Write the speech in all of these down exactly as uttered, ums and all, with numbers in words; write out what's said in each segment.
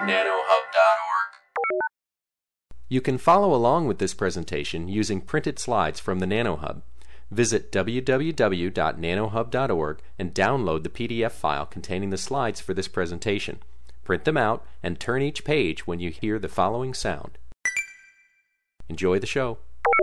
nanohub dot org. You can follow along with this presentation using printed slides from the NanoHub. Visit w w w dot nanohub dot org and download the P D F file containing the slides for this presentation. Print them out and turn each page when you hear the following sound. Enjoy the show.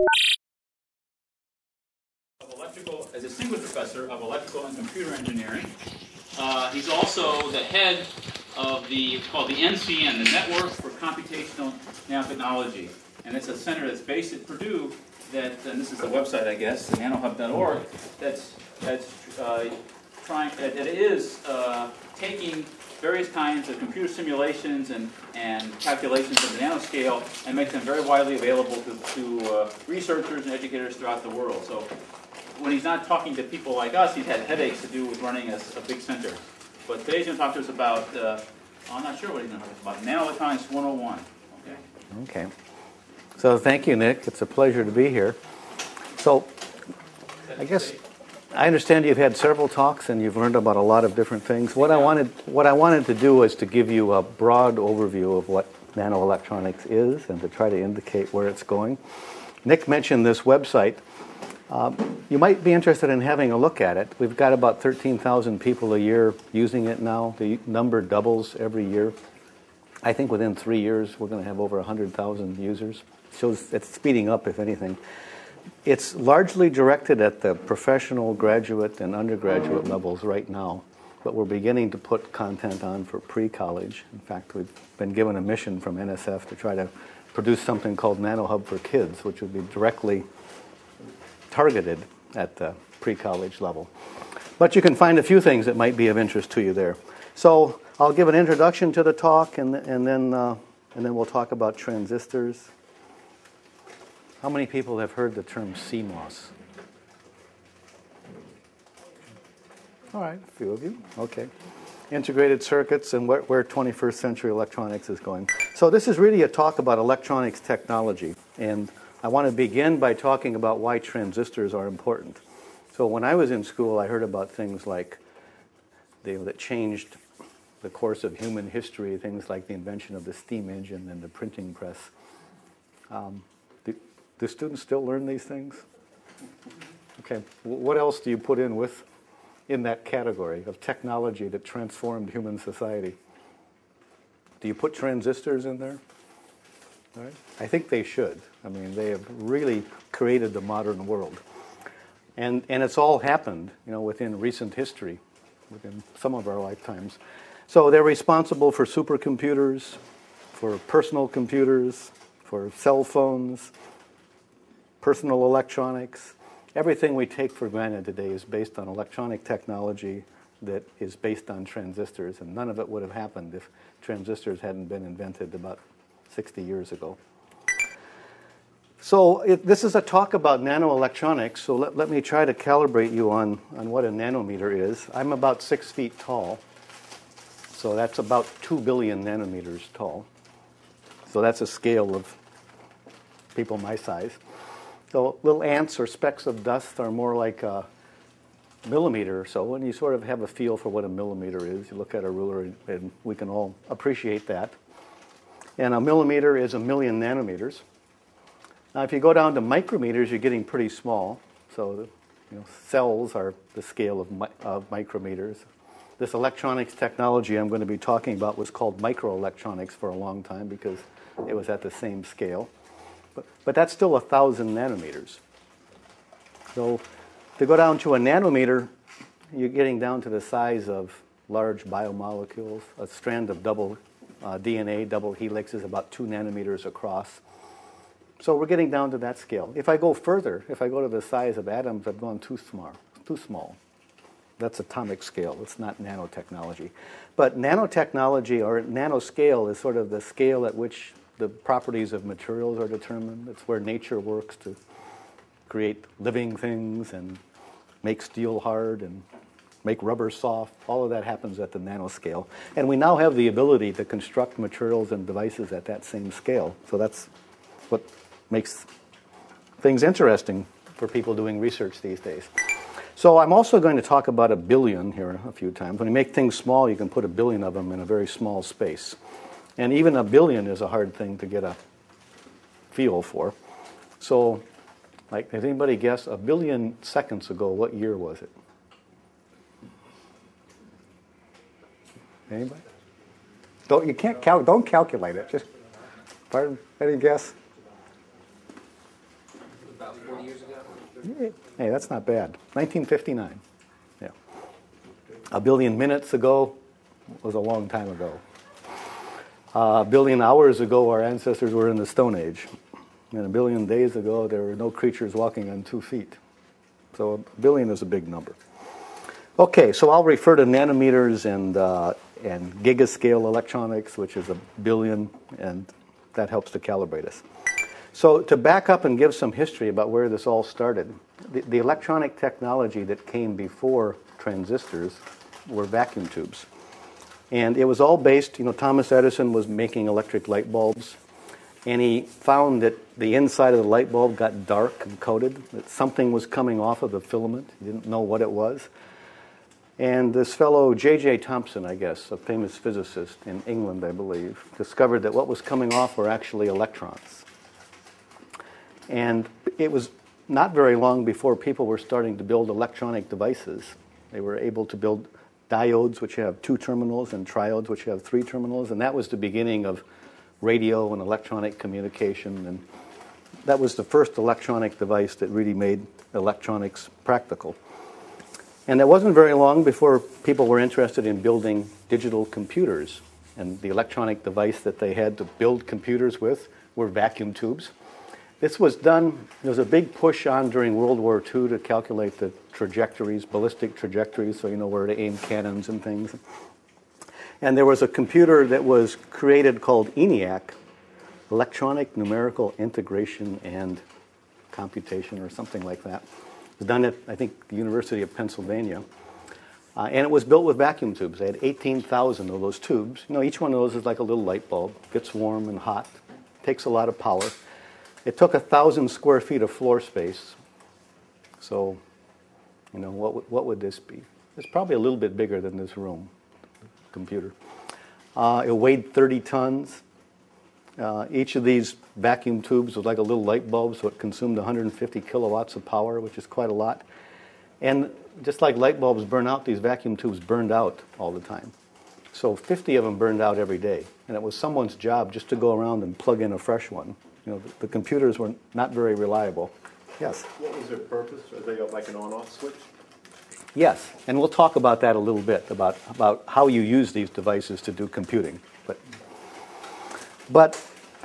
Electrical, as Distinguished Professor of Electrical and Computer Engineering. Uh, he's also the head of the, called the N C N, the Network for Computational Nanotechnology. And it's a center that's based at Purdue that, and this is the website, I guess, nanohub dot org, that's, that's uh, trying, that, that is uh, taking various kinds of computer simulations and, and calculations of the nanoscale and make them very widely available to, to uh, researchers and educators throughout the world. So when he's not talking to people like us, he's had headaches to do with running a, a big center. But today he's going to talk to us about, uh, I'm not sure what he's going to talk about, Nanoelectronics one oh one. Okay. Okay. So thank you, Nick. It's a pleasure to be here. So I guess I understand you've had several talks and you've learned about a lot of different things. What I wanted, what I wanted to do was to give you a broad overview of what nanoelectronics is and to try to indicate where it's going. Nick mentioned this website. Um, you might be interested in having a look at it. We've got about thirteen thousand people a year using it now. The number doubles every year. I think within three years we're going to have over one hundred thousand users. Shows it's speeding up, if anything. It's largely directed at the professional, graduate, and undergraduate levels right now, but we're beginning to put content on for pre-college. In fact, we've been given a mission from N S F to try to produce something called NanoHub for Kids, which would be directly targeted at the pre-college level. But you can find a few things that might be of interest to you there. So I'll give an introduction to the talk, and, and, then, uh, and then we'll talk about transistors. How many people have heard the term C MOS? All right, a few of you. Okay. Integrated circuits and where, where twenty-first century electronics is going. So this is really a talk about electronics technology, and I want to begin by talking about why transistors are important. So when I was in school, I heard about things like they, that changed the course of human history, things like the invention of the steam engine and the printing press. Um, do, do students still learn these things? Okay. What else do you put in with in that category of technology that transformed human society? Do you put transistors in there? All right. I think they should. I mean, they have really created the modern world. And and it's all happened, you know, within recent history, within some of our lifetimes. So they're responsible for supercomputers, for personal computers, for cell phones, personal electronics. Everything we take for granted today is based on electronic technology that is based on transistors, and none of it would have happened if transistors hadn't been invented about sixty years ago. So it, this is a talk about nanoelectronics, so let, let me try to calibrate you on, on what a nanometer is. I'm about six feet tall, so that's about two billion nanometers tall. So that's a scale of people my size. So little ants or specks of dust are more like a millimeter or so, and you sort of have a feel for what a millimeter is. You look at a ruler, and we can all appreciate that. And a millimeter is a million nanometers. Now, if you go down to micrometers, you're getting pretty small. So, the, you know, cells are the scale of, mi- of micrometers. This electronics technology I'm going to be talking about was called microelectronics for a long time because it was at the same scale. But, but that's still a thousand nanometers. So, to go down to a nanometer, you're getting down to the size of large biomolecules. A strand of double uh, D N A, double helix, is about two nanometers across. So we're getting down to that scale. If I go further, if I go to the size of atoms, I've gone too small. Too small. That's atomic scale. It's not nanotechnology. But nanotechnology, or nanoscale, is sort of the scale at which the properties of materials are determined. It's where nature works to create living things and make steel hard and make rubber soft. All of that happens at the nanoscale. And we now have the ability to construct materials and devices at that same scale. So that's what makes things interesting for people doing research these days. So I'm also going to talk about a billion here a few times. When you make things small, you can put a billion of them in a very small space. And even a billion is a hard thing to get a feel for. So, like, does anybody guess a billion seconds ago, what year was it? Anybody? Don't you can't cal- don't calculate it. Just pardon. Any guess? About forty years ago. Hey, that's not bad. nineteen fifty-nine. Yeah. A billion minutes ago was a long time ago. Uh, a billion hours ago, our ancestors were in the Stone Age. And a billion days ago, there were no creatures walking on two feet. So a billion is a big number. Okay, so I'll refer to nanometers and uh, and gigascale electronics, which is a billion, and that helps to calibrate us. So to back up and give some history about where this all started, the, the electronic technology that came before transistors were vacuum tubes. And it was all based, you know, Thomas Edison was making electric light bulbs, and he found that the inside of the light bulb got dark and coated, that something was coming off of the filament. He didn't know what it was. And this fellow, J J Thomson, I guess, a famous physicist in England, I believe, discovered that what was coming off were actually electrons. And it was not very long before people were starting to build electronic devices. They were able to build diodes, which have two terminals, and triodes, which have three terminals. And that was the beginning of radio and electronic communication. And that was the first electronic device that really made electronics practical. And it wasn't very long before people were interested in building digital computers. And the electronic device that they had to build computers with were vacuum tubes. This was done, there was a big push on during World War Two to calculate the trajectories, ballistic trajectories, so you know where to aim cannons and things. And there was a computer that was created called ENIAC, Electronic Numerical Integration and Computation, or something like that. It was done at, I think, the University of Pennsylvania. Uh, and it was built with vacuum tubes. They had eighteen thousand of those tubes. You know, each one of those is like a little light bulb. Gets warm and hot. Takes a lot of power. It took a thousand square feet of floor space. So, you know, what w- what would this be? It's probably a little bit bigger than this room, computer. Uh, it weighed thirty tons. Uh, each of these vacuum tubes was like a little light bulb, so it consumed one hundred fifty kilowatts of power, which is quite a lot. And just like light bulbs burn out, these vacuum tubes burned out all the time. So fifty of them burned out every day. And it was someone's job just to go around and plug in a fresh one. You know, the, the computers were not very reliable. Yes? What was their purpose? Are they like an on-off switch? Yes, and we'll talk about that a little bit, about, about how you use these devices to do computing. But, but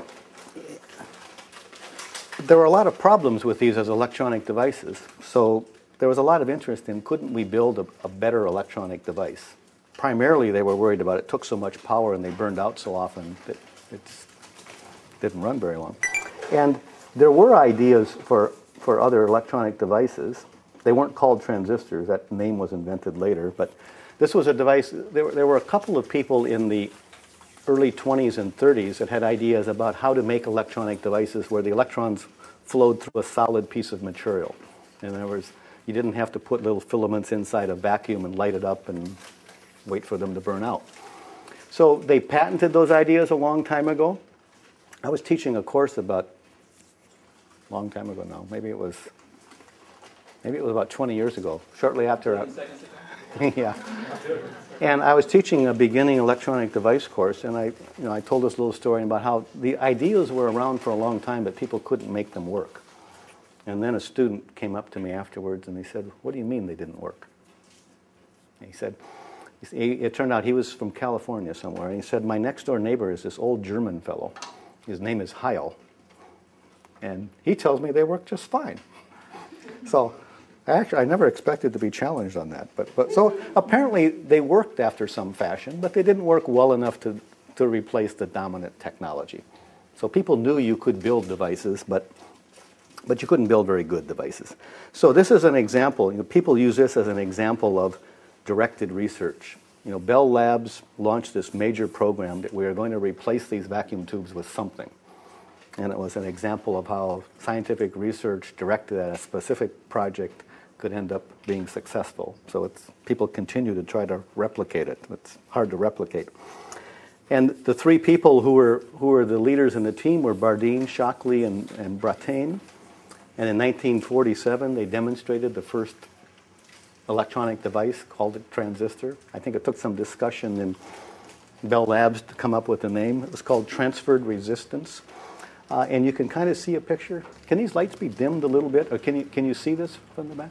there were a lot of problems with these as electronic devices. So there was a lot of interest in, couldn't we build a, a better electronic device? Primarily, they were worried about it took so much power and they burned out so often that it didn't run very long. And there were ideas for, for other electronic devices. They weren't called transistors. That name was invented later. But this was a device. There were, there were a couple of people in the early twenties and thirties that had ideas about how to make electronic devices where the electrons flowed through a solid piece of material. In other words, you didn't have to put little filaments inside a vacuum and light it up and wait for them to burn out. So they patented those ideas a long time ago. I was teaching a course about a long time ago now. Maybe it was maybe it was about twenty years ago, shortly after. I, yeah. And I was teaching a beginning electronic device course, and I, you know, I told this little story about how the ideas were around for a long time, but people couldn't make them work. And then a student came up to me afterwards, and he said, "What do you mean they didn't work?" And he said, it turned out he was from California somewhere, and he said, "My next door neighbor is this old German fellow. His name is Heil. And he tells me they work just fine." So actually, I never expected to be challenged on that. But, but so apparently they worked after some fashion, but they didn't work well enough to, to replace the dominant technology. So people knew you could build devices, but but you couldn't build very good devices. So this is an example. You know, people use this as an example of directed research. You know, Bell Labs launched this major program that we are going to replace these vacuum tubes with something. And it was an example of how scientific research directed at a specific project could end up being successful. So it's, people continue to try to replicate it. It's hard to replicate. And the three people who were who were the leaders in the team were Bardeen, Shockley, and, and Brattain. And in nineteen forty-seven, they demonstrated the first electronic device called a transistor. I think it took some discussion in Bell Labs to come up with the name. It was called transferred resistance. Uh, and you can kind of see a picture. Can these lights be dimmed a little bit? Or can you, can you see this from the back?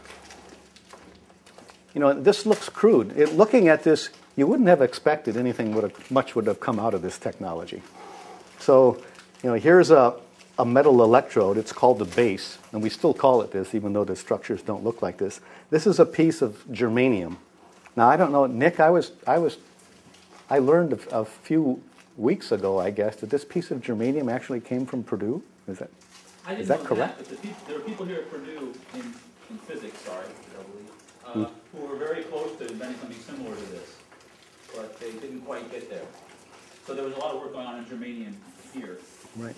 You know, this looks crude. It, looking at this, you wouldn't have expected anything would have, much would have come out of this technology. So, you know, here's a, a metal electrode. It's called the base, and we still call it this, even though the structures don't look like this. This is a piece of germanium. Now, I don't know, Nick. I was, I was, I learned a, a few weeks ago, I guess, that this piece of germanium actually came from Purdue. Is that? I didn't Is that know correct? That, but the people, there were people here at Purdue in, in physics, sorry, I believe, uh, mm. who were very close to inventing something similar to this, but they didn't quite get there. So there was a lot of work going on in germanium here. Right.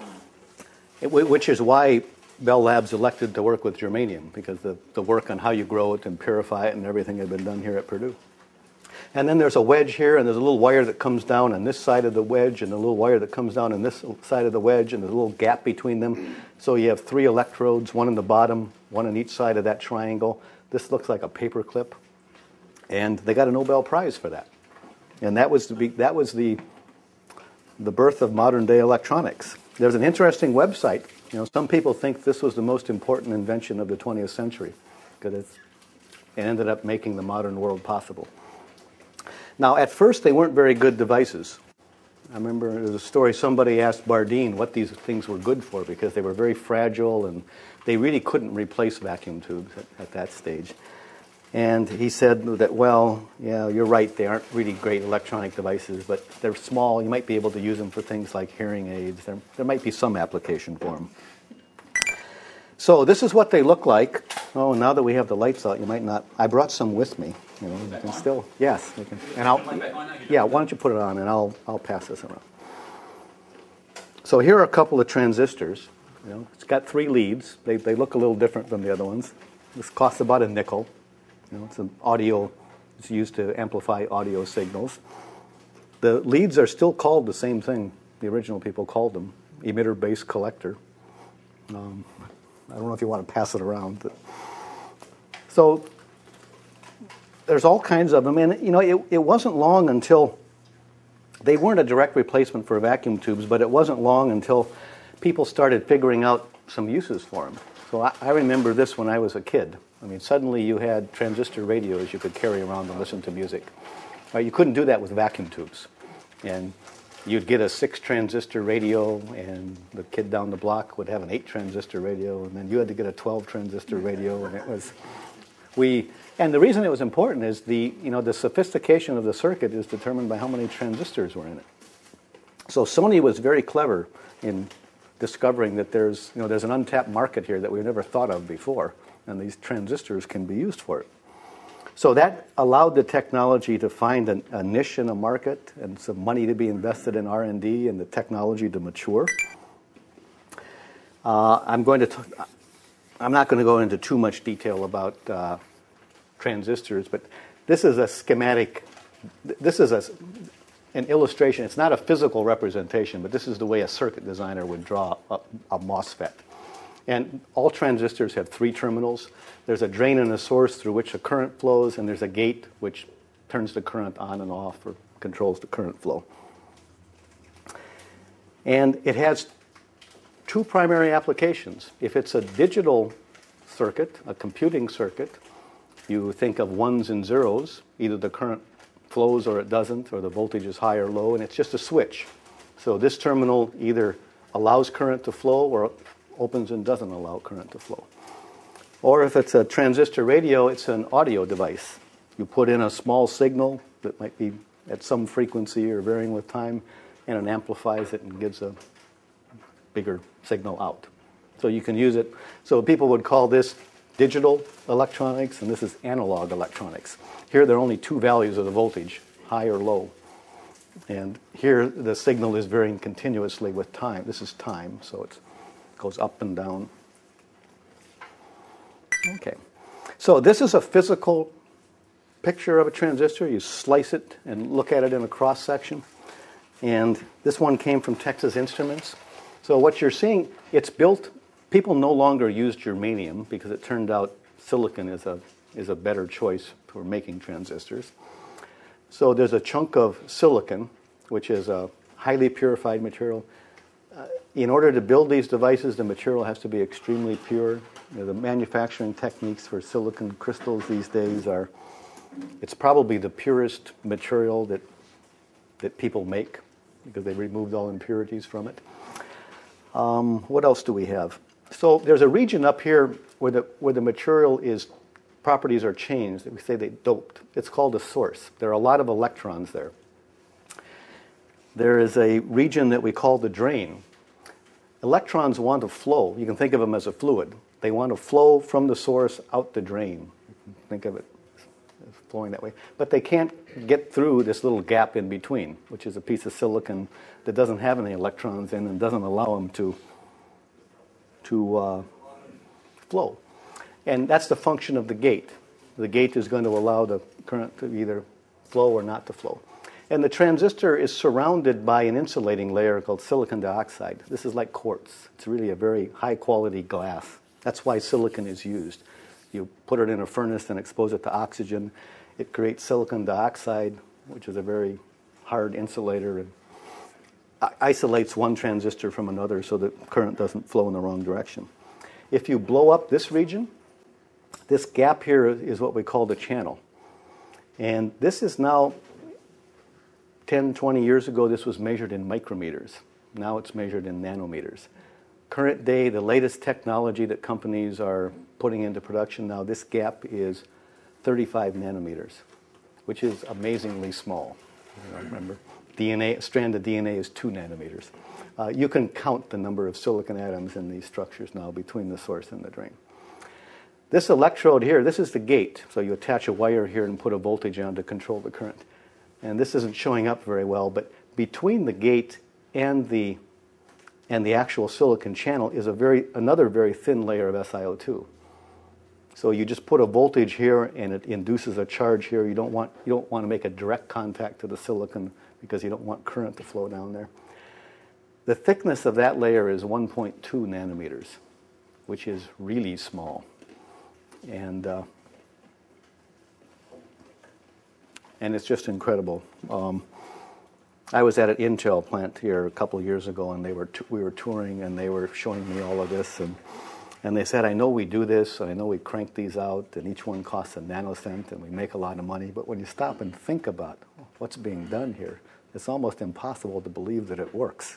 It, which is why Bell Labs elected to work with germanium, because the, the work on how you grow it and purify it and everything had been done here at Purdue. And then there's a wedge here, and there's a little wire that comes down on this side of the wedge, and a little wire that comes down on this side of the wedge, and there's a little gap between them. So you have three electrodes, one in the bottom, one on each side of that triangle. This looks like a paper clip. And they got a Nobel Prize for that. And that was the, that was the, the birth of modern-day electronics. There's an interesting website. You know, some people think this was the most important invention of the twentieth century, because it's, it ended up making the modern world possible. Now, at first, they weren't very good devices. I remember there was a story, somebody asked Bardeen what these things were good for, because they were very fragile, and they really couldn't replace vacuum tubes at, at that stage. And he said that, well, yeah, you're right, they aren't really great electronic devices, but they're small. You might be able to use them for things like hearing aids. There, there might be some application for them. So this is what they look like. Oh, now that we have the lights out, you might not. I brought some with me. You know, you can still, yes, you can. And I'll, yeah, why don't you put it on, and I'll I'll pass this around. So here are a couple of transistors. You know, it's got three leads. They they look a little different than the other ones. This costs about a nickel. You know, it's an audio. It's used to amplify audio signals. The leads are still called the same thing the original people called them: emitter-base collector. Um, I don't know if you want to pass it around, but so. There's all kinds of them, and you know, it, it wasn't long until they weren't a direct replacement for vacuum tubes, but it wasn't long until people started figuring out some uses for them. So I, I remember this when I was a kid. I mean, suddenly you had transistor radios you could carry around and listen to music. Right, you couldn't do that with vacuum tubes, and you'd get a six-transistor radio, and the kid down the block would have an eight-transistor radio, and then you had to get a twelve-transistor radio, and it was we. And the reason it was important is the, you know, the sophistication of the circuit is determined by how many transistors were in it. So Sony was very clever in discovering that there's, you know, there's an untapped market here that we've never thought of before, and these transistors can be used for it. So that allowed the technology to find an, a niche in a market and some money to be invested in R and D and the technology to mature. Uh, I'm going to, t- I'm not going to go into too much detail about uh, transistors, but this is a schematic, this is a, an illustration. It's not a physical representation, but this is the way a circuit designer would draw a, a MOSFET. And all transistors have three terminals. There's a drain and a source through which a current flows, and there's a gate which turns the current on and off or controls the current flow. And it has two primary applications. If it's a digital circuit, a computing circuit, you think of ones and zeros. Either the current flows or it doesn't, or the voltage is high or low, and it's just a switch. So this terminal either allows current to flow or opens and doesn't allow current to flow. Or if it's a transistor radio, it's an audio device. You put in a small signal that might be at some frequency or varying with time, and it amplifies it and gives a bigger signal out. So you can use it. So people would call this digital electronics, and this is analog electronics. Here there are only two values of the voltage, high or low. And here the signal is varying continuously with time. This is time, so it goes up and down. Okay. So this is a physical picture of a transistor. You slice it and look at it in a cross-section. And this one came from Texas Instruments. So what you're seeing, it's built, people no longer use germanium because it turned out silicon is a, is a better choice for making transistors. So there's a chunk of silicon, which is a highly purified material. Uh, in order to build these devices, the material has to be extremely pure. You know, the manufacturing techniques for silicon crystals these days are, it's probably the purest material that, that people make because they removed all impurities from it. Um, what else do we have? So there's a region up here where the, where the material is, properties are changed. We say they doped. It's called a source. There are a lot of electrons there. There is a region that we call the drain. Electrons want to flow. You can think of them as a fluid. They want to flow from the source out the drain. You can think of it as flowing that way. But they can't get through this little gap in between, which is a piece of silicon that doesn't have any electrons in and doesn't allow them to, to uh, flow. And that's the function of the gate. The gate is going to allow the current to either flow or not to flow. And the transistor is surrounded by an insulating layer called silicon dioxide. This is like quartz. It's really a very high-quality glass. That's why silicon is used. You put it in a furnace and expose it to oxygen. It creates silicon dioxide, which is a very hard insulator, and isolates one transistor from another so that current doesn't flow in the wrong direction. If you blow up this region, this gap here is what we call the channel. And this is now, ten, twenty years ago, this was measured in micrometers. Now it's measured in nanometers. Current day, the latest technology that companies are putting into production now, this gap is thirty-five nanometers, which is amazingly small. You know, remember, D N A, a strand of D N A is two nanometers. Uh, you can count the number of silicon atoms in these structures now between the source and the drain. This electrode here, this is the gate. So you attach a wire here and put a voltage on to control the current. And this isn't showing up very well, but between the gate and the and the actual silicon channel is a very another very thin layer of S i O two. So you just put a voltage here and it induces a charge here. You don't want you don't want to make a direct contact to the silicon because you don't want current to flow down there. The thickness of that layer is one point two nanometers, which is really small. And uh, and it's just incredible. Um, I was at an Intel plant here a couple of years ago, and they were t- we were touring, and they were showing me all of this, and and they said, "I know we do this, and I know we crank these out, and each one costs a nanocent, and we make a lot of money. But when you stop and think about what's being done here, it's almost impossible to believe that it works."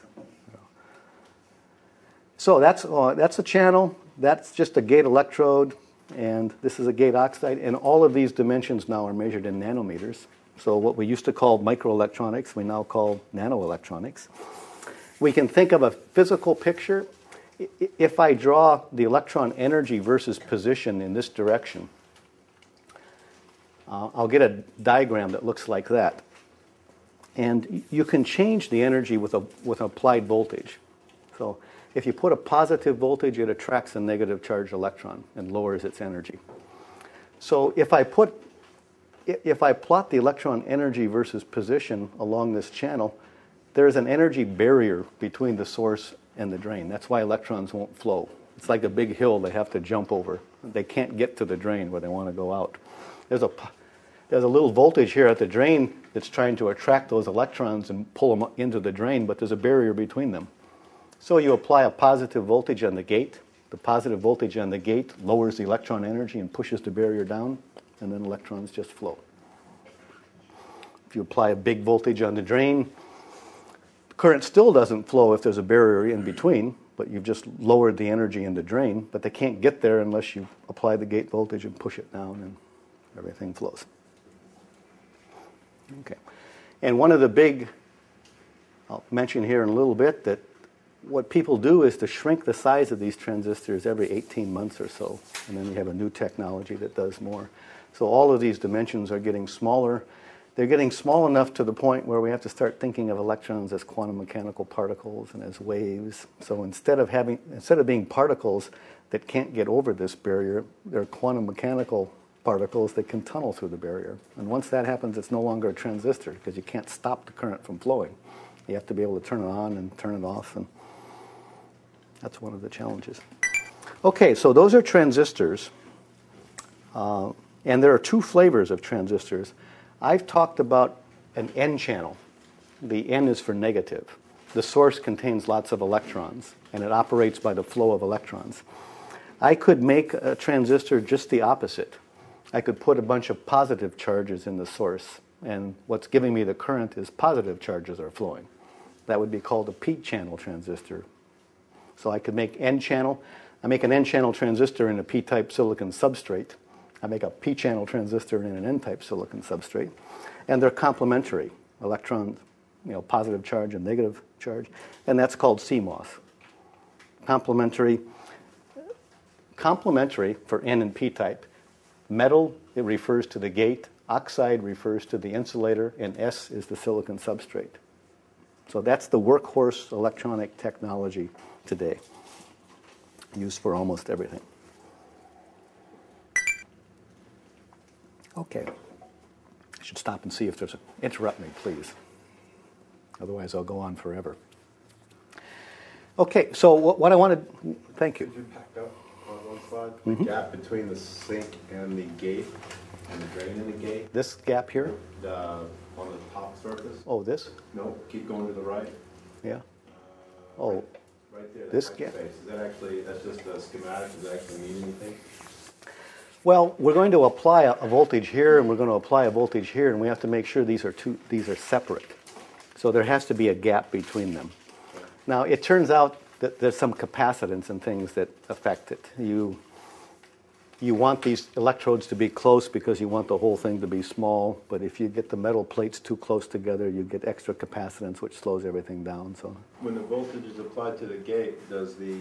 So that's uh, that's a channel. That's just a gate electrode. And this is a gate oxide, and all of these dimensions now are measured in nanometers. So what we used to call microelectronics, we now call nanoelectronics. We can think of a physical picture. If I draw the electron energy versus position in this direction, uh, I'll get a diagram that looks like that. And you can change the energy with a with an applied voltage. So if you put a positive voltage, it attracts a negative charged electron and lowers its energy. So if I put, if I plot the electron energy versus position along this channel, there's an energy barrier between the source and the drain. That's why electrons won't flow. It's like a big hill they have to jump over. They can't get to the drain where they want to go out. There's a, there's a little voltage here at the drain that's trying to attract those electrons and pull them into the drain, but there's a barrier between them. So you apply a positive voltage on the gate. The positive voltage on the gate lowers the electron energy and pushes the barrier down, and then electrons just flow. If you apply a big voltage on the drain, the current still doesn't flow if there's a barrier in between, but you've just lowered the energy in the drain, but they can't get there unless you apply the gate voltage and push it down, and everything flows. Okay. And one of the big, I'll mention here in a little bit, that what people do is to shrink the size of these transistors every eighteen months or so, and then we have a new technology that does more. So all of these dimensions are getting smaller. They're getting small enough to the point where we have to start thinking of electrons as quantum mechanical particles and as waves. So instead of having, instead of being particles that can't get over this barrier, they're quantum mechanical particles that can tunnel through the barrier. And once that happens, it's no longer a transistor because you can't stop the current from flowing. You have to be able to turn it on and turn it off, and that's one of the challenges. Okay, so those are transistors, uh, and there are two flavors of transistors. I've talked about an N channel. The N is for negative. The source contains lots of electrons, and it operates by the flow of electrons. I could make a transistor just the opposite. I could put a bunch of positive charges in the source, and what's giving me the current is positive charges are flowing. That would be called a p-channel transistor. So I could make N-channel. I make an N-channel transistor in a p-type silicon substrate. I make a p-channel transistor in an N-type silicon substrate. And they're complementary, electrons, you know, positive charge and negative charge. And that's called C MOS. Complementary, complementary for N and p-type. Metal, it refers to the gate. Oxide refers to the insulator. And S is the silicon substrate. So that's the workhorse electronic technology today, used for almost everything. Okay. I should stop and see if there's a... Interrupt me, please. Otherwise, I'll go on forever. Okay, so what, what I wanted... Thank you. Could you back up on one slide? Mm-hmm. The gap between the sink and the gate, and the drain in the gate, This gap here? the, on the top surface? Oh, this? No, keep going to the right. Yeah. Oh, Right there. that This white gap? space. Is that actually, that's just a schematic, does that actually mean anything? well, we're going to apply a, a voltage here, and we're going to apply a voltage here, and we have to make sure these are two. These are separate. So there has to be a gap between them. Now, it turns out that there's some capacitance and things that affect it. You, you want these electrodes to be close because you want the whole thing to be small, but if you get the metal plates too close together, you get extra capacitance, which slows everything down. So, When the voltage is applied to the gate, does the,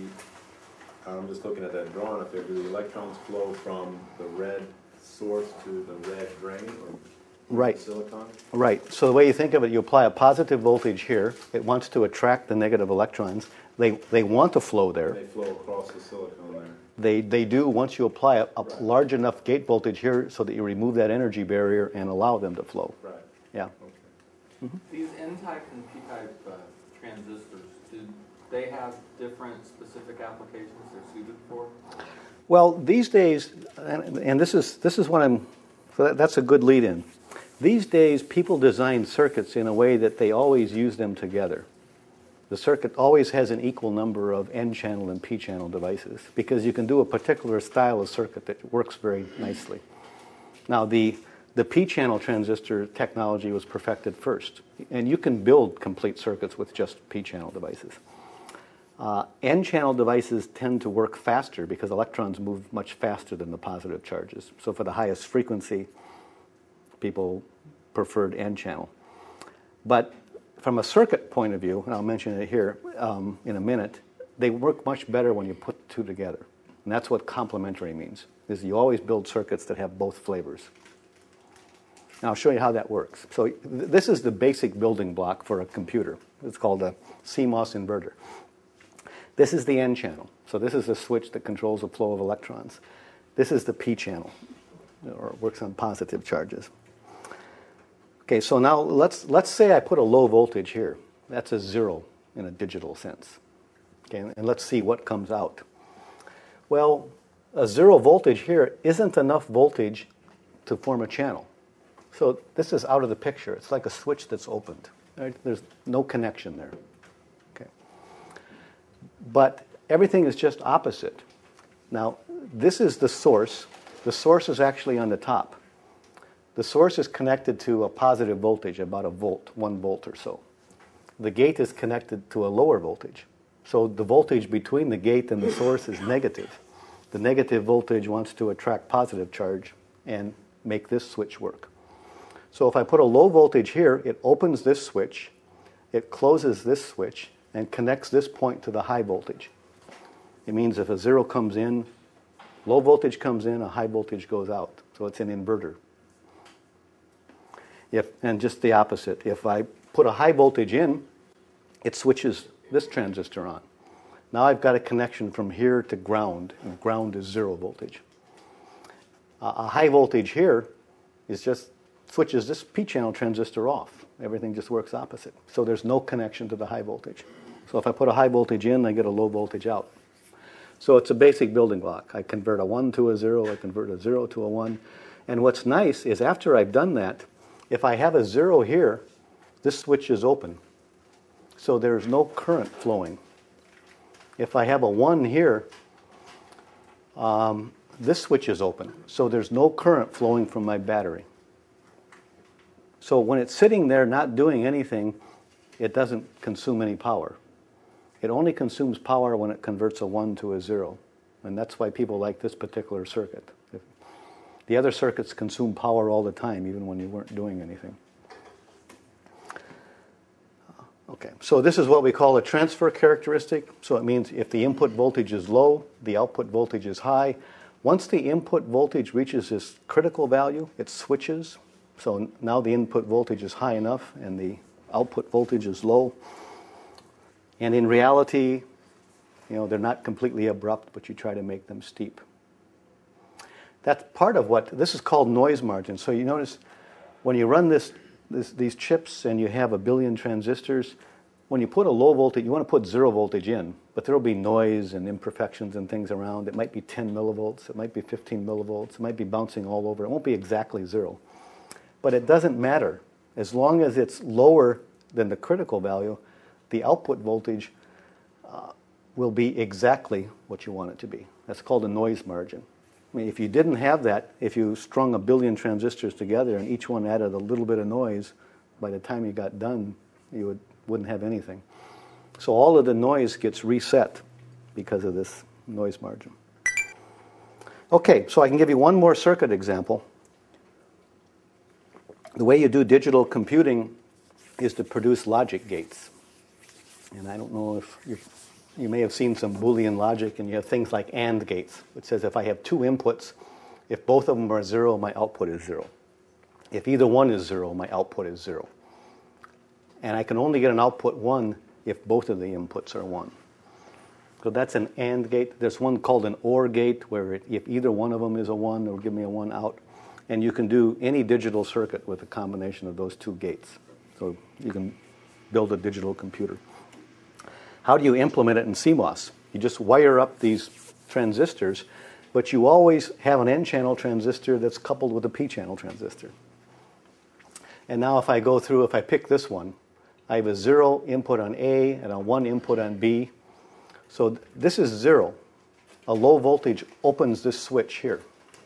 I'm just looking at that drawing up there, do the electrons flow from the red source to the red drain, or Right. silicon? right. So the way you think of it, you apply a positive voltage here. It wants to attract the negative electrons. They, they want to flow there. They flow across the silicon there. They, they do once you apply a, a Right. large enough gate voltage here so that you remove that energy barrier and allow them to flow. Right. Yeah. Okay. These N-type and P-type uh, transistors, do they have different specific applications they're suited for? Well, these days, and, and this is this is what I'm. So that, that's a good lead-in. These days, people design circuits in a way that they always use them together. The circuit always has an equal number of N-channel and P-channel devices because you can do a particular style of circuit that works very nicely. Now, the the P-channel transistor technology was perfected first, and you can build complete circuits with just P-channel devices. Uh, N-channel devices tend to work faster because electrons move much faster than the positive charges. So for the highest frequency, people preferred N-channel. But from a circuit point of view, and I'll mention it here um, in a minute, they work much better when you put the two together. And that's what complementary means, is you always build circuits that have both flavors. Now I'll show you how that works. So th- this is the basic building block for a computer. It's called a C MOS inverter. This is the N channel. So this is the switch that controls the flow of electrons. This is the P channel, or works on positive charges. Okay, so now let's let's say I put a low voltage here. That's a zero in a digital sense. Okay, and let's see what comes out. Well, a zero voltage here isn't enough voltage to form a channel. So this is out of the picture. It's like a switch that's opened. Right? There's no connection there. Okay. But everything is just opposite. Now, this is the source. The source is actually on the top. The source is connected to a positive voltage, about a volt, one volt or so. The gate is connected to a lower voltage. So the voltage between the gate and the source is negative. The negative voltage wants to attract positive charge and make this switch work. So if I put a low voltage here, it opens this switch, it closes this switch, and connects this point to the high voltage. It means if a zero comes in, low voltage comes in, a high voltage goes out. So it's an inverter. If, and just the opposite. If I put a high voltage in, it switches this transistor on. Now I've got a connection from here to ground, and ground is zero voltage. Uh, a high voltage here is just switches this P-channel transistor off, Everything just works opposite. So there's no connection to the high voltage. So if I put a high voltage in, I get a low voltage out. So it's a basic building block. I convert a one to a zero, I convert a zero to a one. And what's nice is after I've done that, if I have a zero here, this switch is open. So there's no current flowing. If I have a one here, um, this switch is open. So there's no current flowing from my battery. So when it's sitting there not doing anything, it doesn't consume any power. It only consumes power when it converts a one to a zero. And that's why people like this particular circuit. The other circuits consume power all the time, even when you weren't doing anything. Okay, so this is what we call a transfer characteristic. So it means if the input voltage is low, the output voltage is high. Once the input voltage reaches this critical value, it switches. So now the input voltage is high enough and the output voltage is low. And in reality, you know, they're not completely abrupt, but you try to make them steep. That's part of what, this is called noise margin. So you notice when you run this, this, these chips and you have a billion transistors, when you put a low voltage, you want to put zero voltage in, but there will be noise and imperfections and things around. It might be ten millivolts, it might be fifteen millivolts, it might be bouncing all over. It won't be exactly zero. But it doesn't matter. As long as it's lower than the critical value, the output voltage uh, will be exactly what you want it to be. That's called a noise margin. I mean, if you didn't have that, if you strung a billion transistors together and each one added a little bit of noise, by the time you got done, you would, wouldn't have anything. So all of the noise gets reset because of this noise margin. Okay, so I can give you one more circuit example. The way you do digital computing is to produce logic gates. And I don't know if you're, you may have seen some Boolean logic, and you have things like AND gates, which says if I have two inputs, if both of them are zero, my output is zero. If either one is zero, my output is zero. And I can only get an output one if both of the inputs are one. So that's an AND gate. There's one called an OR gate, where it, if either one of them is a one, it'll give me a one out. And you can do any digital circuit with a combination of those two gates. So you can build a digital computer. How do you implement it in C MOS? You just wire up these transistors, but you always have an N-channel transistor that's coupled with a P-channel transistor. And now if I go through, if I pick this one, I have a zero input on A and a one input on B. So th- this is zero. A low voltage opens this switch here.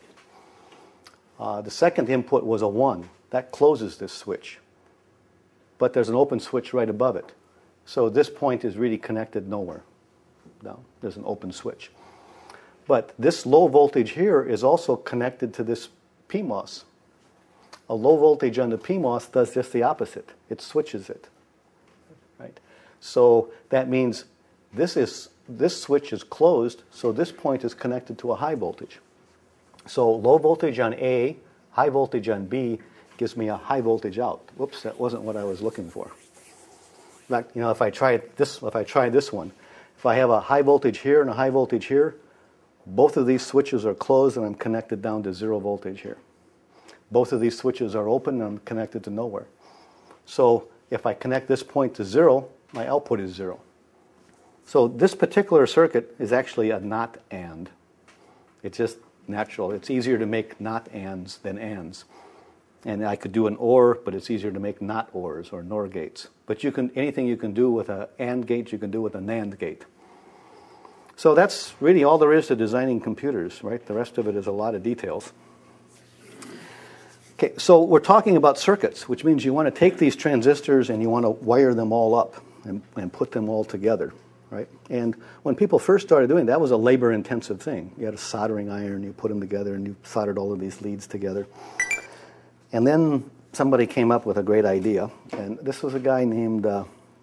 Uh, the second input was a one. That closes this switch. But there's an open switch right above it. So this point is really connected nowhere. No, there's an open switch. But this low voltage here is also connected to this P MOS. A low voltage on the P MOS does just the opposite. It switches it. Right? So that means this is this switch is closed, so this point is connected to a high voltage. So low voltage on A, high voltage on B gives me a high voltage out. Whoops, that wasn't what I was looking for. In fact, you know, if I try this, if I try this one, if I have a high voltage here and a high voltage here, both of these switches are closed and I'm connected down to zero voltage here. Both of these switches are open and I'm connected to nowhere. So if I connect this point to zero, my output is zero. So this particular circuit is actually a not AND. It's just natural. It's easier to make not ANDs than ANDs. And I could do an OR, but it's easier to make not ORs or NOR gates. But you can anything you can do with an AND gate, you can do with a NAND gate. So that's really all there is to designing computers, right? The rest of it is a lot of details. Okay, so we're talking about circuits, which means you want to take these transistors and you want to wire them all up and, and put them all together, right? And when people first started doing that, that was a labor-intensive thing. You had a soldering iron, you put them together, and you soldered all of these leads together. And then somebody came up with a great idea, and this was a guy named, uh,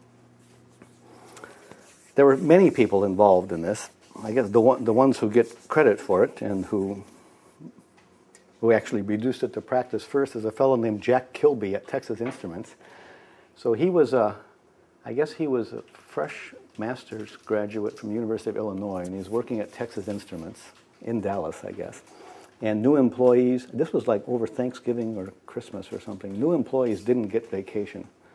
there were many people involved in this. I guess the one, the ones who get credit for it and who who actually reduced it to practice first is a fellow named Jack Kilby at Texas Instruments. So he was a, I guess he was a fresh master's graduate from the University of Illinois, and he was working at Texas Instruments in Dallas, I guess. And new employees, this was like over Thanksgiving or Christmas or something, new employees didn't get vacation.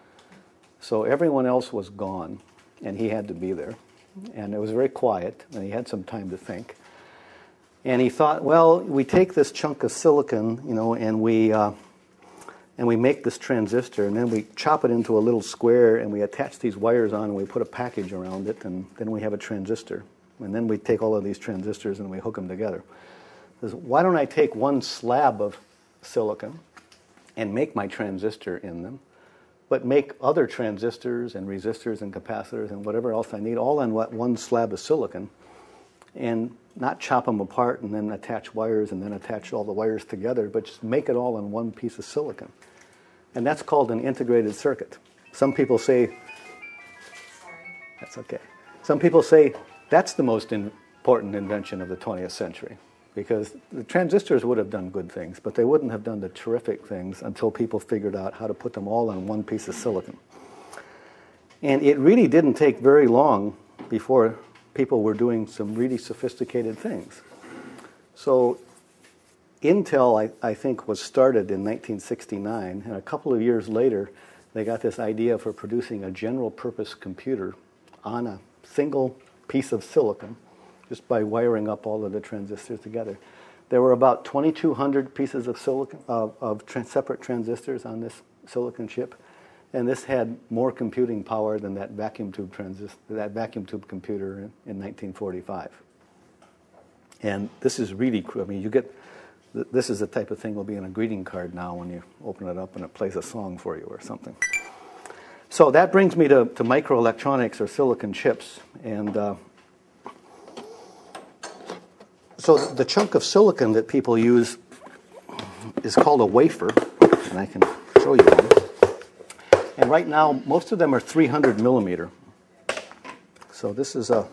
So everyone else was gone, and he had to be there. And it was very quiet, and he had some time to think. And he thought, well, we take this chunk of silicon, you know, and we uh, and we make this transistor, and then we chop it into a little square, and we attach these wires on, and we put a package around it, and then we have a transistor. And then we take all of these transistors and we hook them together. He says, why don't I take one slab of silicon and make my transistor in them, but make other transistors and resistors and capacitors and whatever else I need all on what one slab of silicon, and not chop them apart and then attach wires and then attach all the wires together, but just make it all in one piece of silicon. And that's called an integrated circuit. Some people say, Sorry. that's okay. Some people say that's the most important invention of the twentieth century, because the transistors would have done good things, but they wouldn't have done the terrific things until people figured out how to put them all on one piece of silicon. And it really didn't take very long before people were doing some really sophisticated things. So Intel, I, I think, was started in nineteen sixty-nine, and a couple of years later, they got this idea for producing a general-purpose computer on a single piece of silicon, just by wiring up all of the transistors together. There were about twenty-two hundred pieces of silicon of, of trans separate transistors on this silicon chip, and this had more computing power than that vacuum tube transist that vacuum tube computer in, in nineteen forty-five. And this is really, I mean, you get this is the type of thing will be in a greeting card now when you open it up and it plays a song for you or something. So that brings me to, to microelectronics or silicon chips, and uh, so the chunk of silicon that people use is called a wafer, and I can show you one. And right now, most of them are three hundred millimeter. So this is a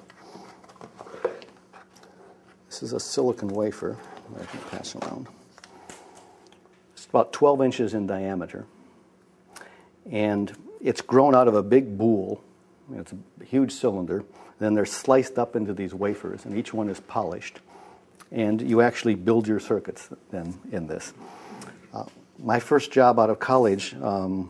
this is a silicon wafer that I can pass around. It's about twelve inches in diameter, and it's grown out of a big boule. It's a huge cylinder. Then they're sliced up into these wafers, and each one is polished. And you actually build your circuits then in this. Uh, my first job out of college, um,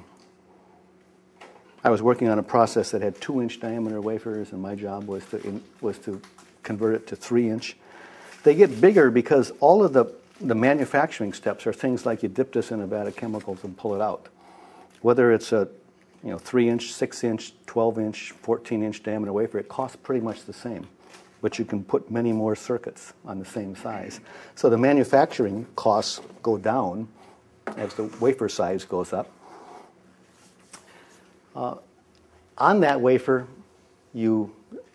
I was working on a process that had two-inch diameter wafers, and my job was to in, was to convert it to three-inch. They get bigger because all of the, the manufacturing steps are things like you dip this in a vat of chemicals and pull it out. Whether it's a you know, three-inch, six-inch, twelve-inch, fourteen-inch diameter wafer, it costs pretty much the same. But you can put many more circuits on the same size. So the manufacturing costs go down as the wafer size goes up. Uh, on that wafer, you,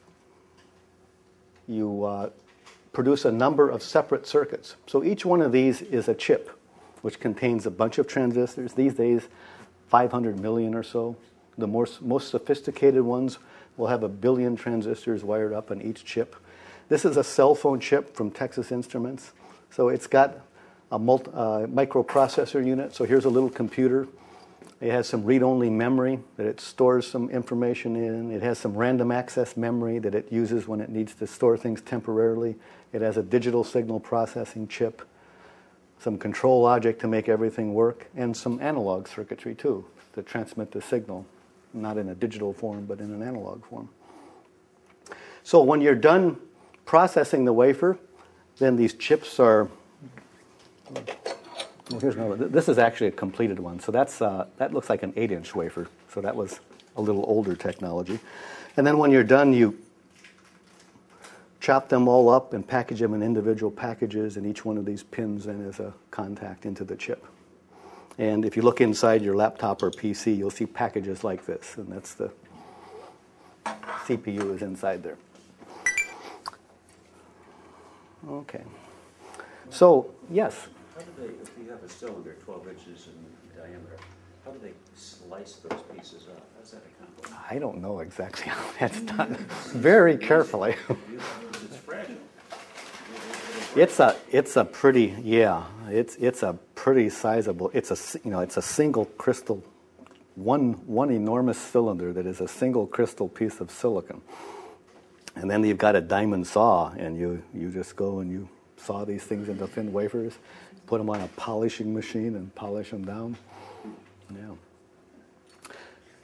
you uh, produce a number of separate circuits. So each one of these is a chip, which contains a bunch of transistors. These days, five hundred million or so. The more, most sophisticated ones will have a billion transistors wired up on each chip. This is a cell phone chip from Texas Instruments. So it's got a multi, uh, microprocessor unit. So here's a little computer. It has some read-only memory that it stores some information in. It has some random access memory that it uses when it needs to store things temporarily. It has a digital signal processing chip, some control logic to make everything work, and some analog circuitry too to transmit the signal, not in a digital form, but in an analog form. So when you're done processing the wafer, then these chips are, well, here's another, this is actually a completed one. So that's, uh, that looks like an eight-inch wafer. So that was a little older technology. And then when you're done, you chop them all up and package them in individual packages, and each one of these pins then is a contact into the chip. And if you look inside your laptop or P C, you'll see packages like this, and that's the C P U is inside there. Okay. So, yes? How do they, if you have a cylinder twelve inches in diameter, how do they slice those pieces up? How's that accomplished? I don't know exactly how that's done. Very carefully. It's fragile. It's a it's a pretty yeah it's it's a pretty sizable it's a you know it's a single crystal one one enormous cylinder that is a single crystal piece of silicon, and then you've got a diamond saw, and you you just go and you saw these things into thin wafers, put them on a polishing machine and polish them down. Yeah.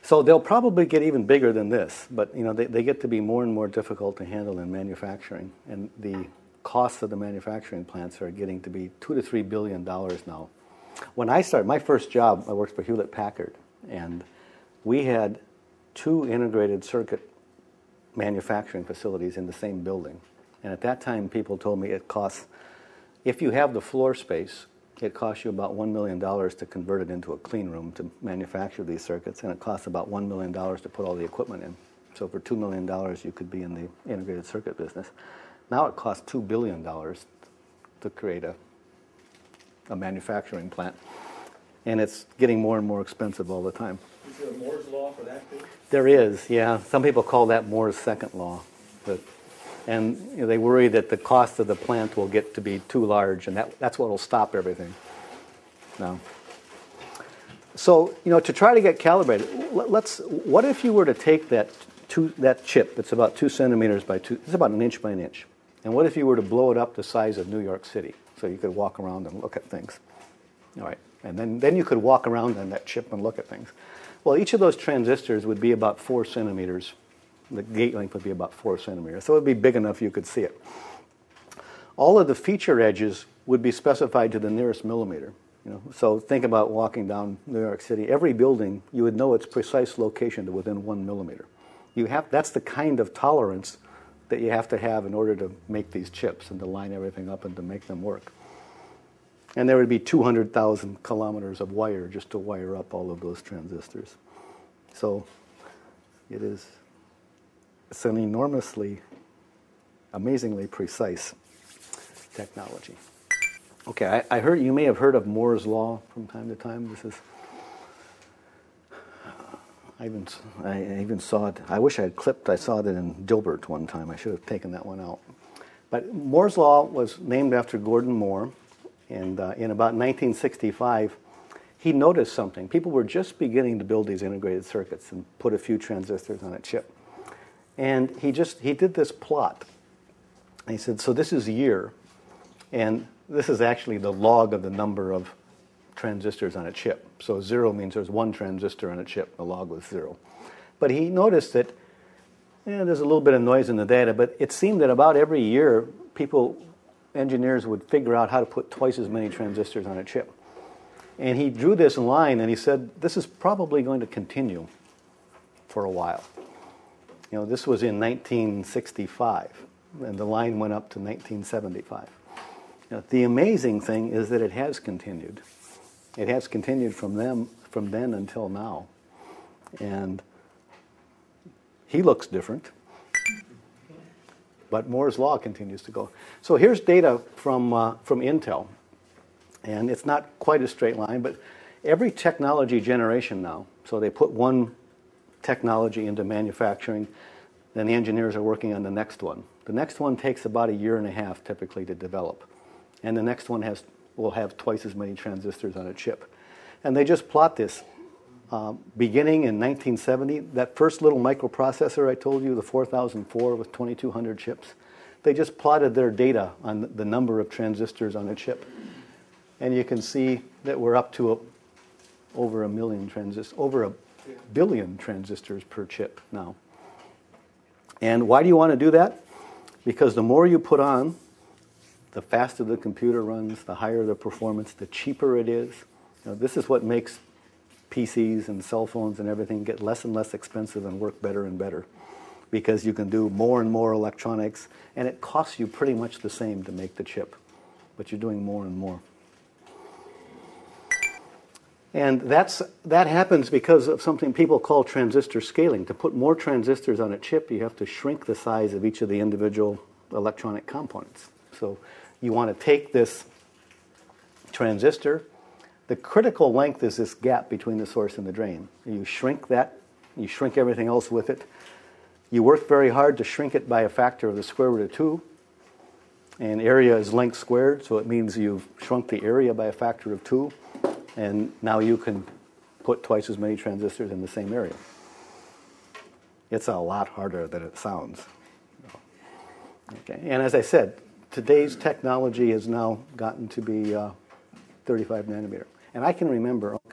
So they'll probably get even bigger than this, but you know they, they get to be more and more difficult to handle in manufacturing, and the costs of the manufacturing plants are getting to be two to three billion dollars now. When I started my first job, I worked for Hewlett Packard, and we had two integrated circuit manufacturing facilities in the same building. And at that time, people told me it costs, if you have the floor space, it costs you about one million dollars to convert it into a clean room to manufacture these circuits, and it costs about one million dollars to put all the equipment in. So for two million dollars, you could be in the integrated circuit business. Now it costs two billion dollars to create a, a manufacturing plant, and it's getting more and more expensive all the time. Is there a Moore's law for that too? There is, yeah. Some people call that Moore's second law. But, and you know, they worry that the cost of the plant will get to be too large, and that, that's what will stop everything. No. So, you know, to try to get calibrated, let's. What if you were to take that two, that chip that's about two centimeters by two, it's about an inch by an inch, and what if you were to blow it up the size of New York City, so you could walk around and look at things? All right, and then then you could walk around on that chip and look at things. Well, each of those transistors would be about four centimeters. The gate length would be about four centimeters, so it would be big enough you could see it. All of the feature edges would be specified to the nearest millimeter. You know, so think about walking down New York City. Every building, you would know its precise location to within one millimeter. You have that's the kind of tolerance that you have to have in order to make these chips and to line everything up and to make them work. And there would be two hundred thousand kilometers of wire just to wire up all of those transistors. So it is it's an enormously, amazingly precise technology. Okay, I, I heard you may have heard of Moore's law from time to time. This is I even I even saw it. I wish I had clipped. I saw it in Dilbert one time. I should have taken that one out. But Moore's law was named after Gordon Moore. And uh, in about nineteen sixty-five, he noticed something. People were just beginning to build these integrated circuits and put a few transistors on a chip. And he just he did this plot. And he said, so this is year, and this is actually the log of the number of transistors on a chip. So zero means there's one transistor on a chip. The log was zero. But he noticed that yeah, there's a little bit of noise in the data, but it seemed that about every year, people engineers would figure out how to put twice as many transistors on a chip. And he drew this line and he said, this is probably going to continue for a while. You know, this was in nineteen sixty-five, and the line went up to nineteen seventy-five. Now, the amazing thing is that it has continued. It has continued from them, from then until now. And he looks different. But Moore's law continues to go. So here's data from uh, from Intel, and it's not quite a straight line, but every technology generation now, so they put one technology into manufacturing, then the engineers are working on the next one. The next one takes about a year and a half typically to develop, and the next one has will have twice as many transistors on a chip. And they just plot this. Uh, beginning in nineteen seventy, that first little microprocessor I told you, the four thousand four with twenty-two hundred chips, they just plotted their data on the number of transistors on a chip. And you can see that we're up to a, over a million transistors, over a billion transistors per chip now. And why do you want to do that? Because the more you put on, the faster the computer runs, the higher the performance, the cheaper it is. You know, this is what makes P Cs and cell phones and everything get less and less expensive and work better and better, because you can do more and more electronics, and it costs you pretty much the same to make the chip, but you're doing more and more. And that's that happens because of something people call transistor scaling. To put more transistors on a chip, you have to shrink the size of each of the individual electronic components. So you want to take this transistor. The critical length is this gap between the source and the drain. You shrink that, you shrink everything else with it. You work very hard to shrink it by a factor of the square root of two. And area is length squared, so it means you've shrunk the area by a factor of two. And now you can put twice as many transistors in the same area. It's a lot harder than it sounds. Okay. And as I said, today's technology has now gotten to be uh, thirty-five nanometer. And I can remember,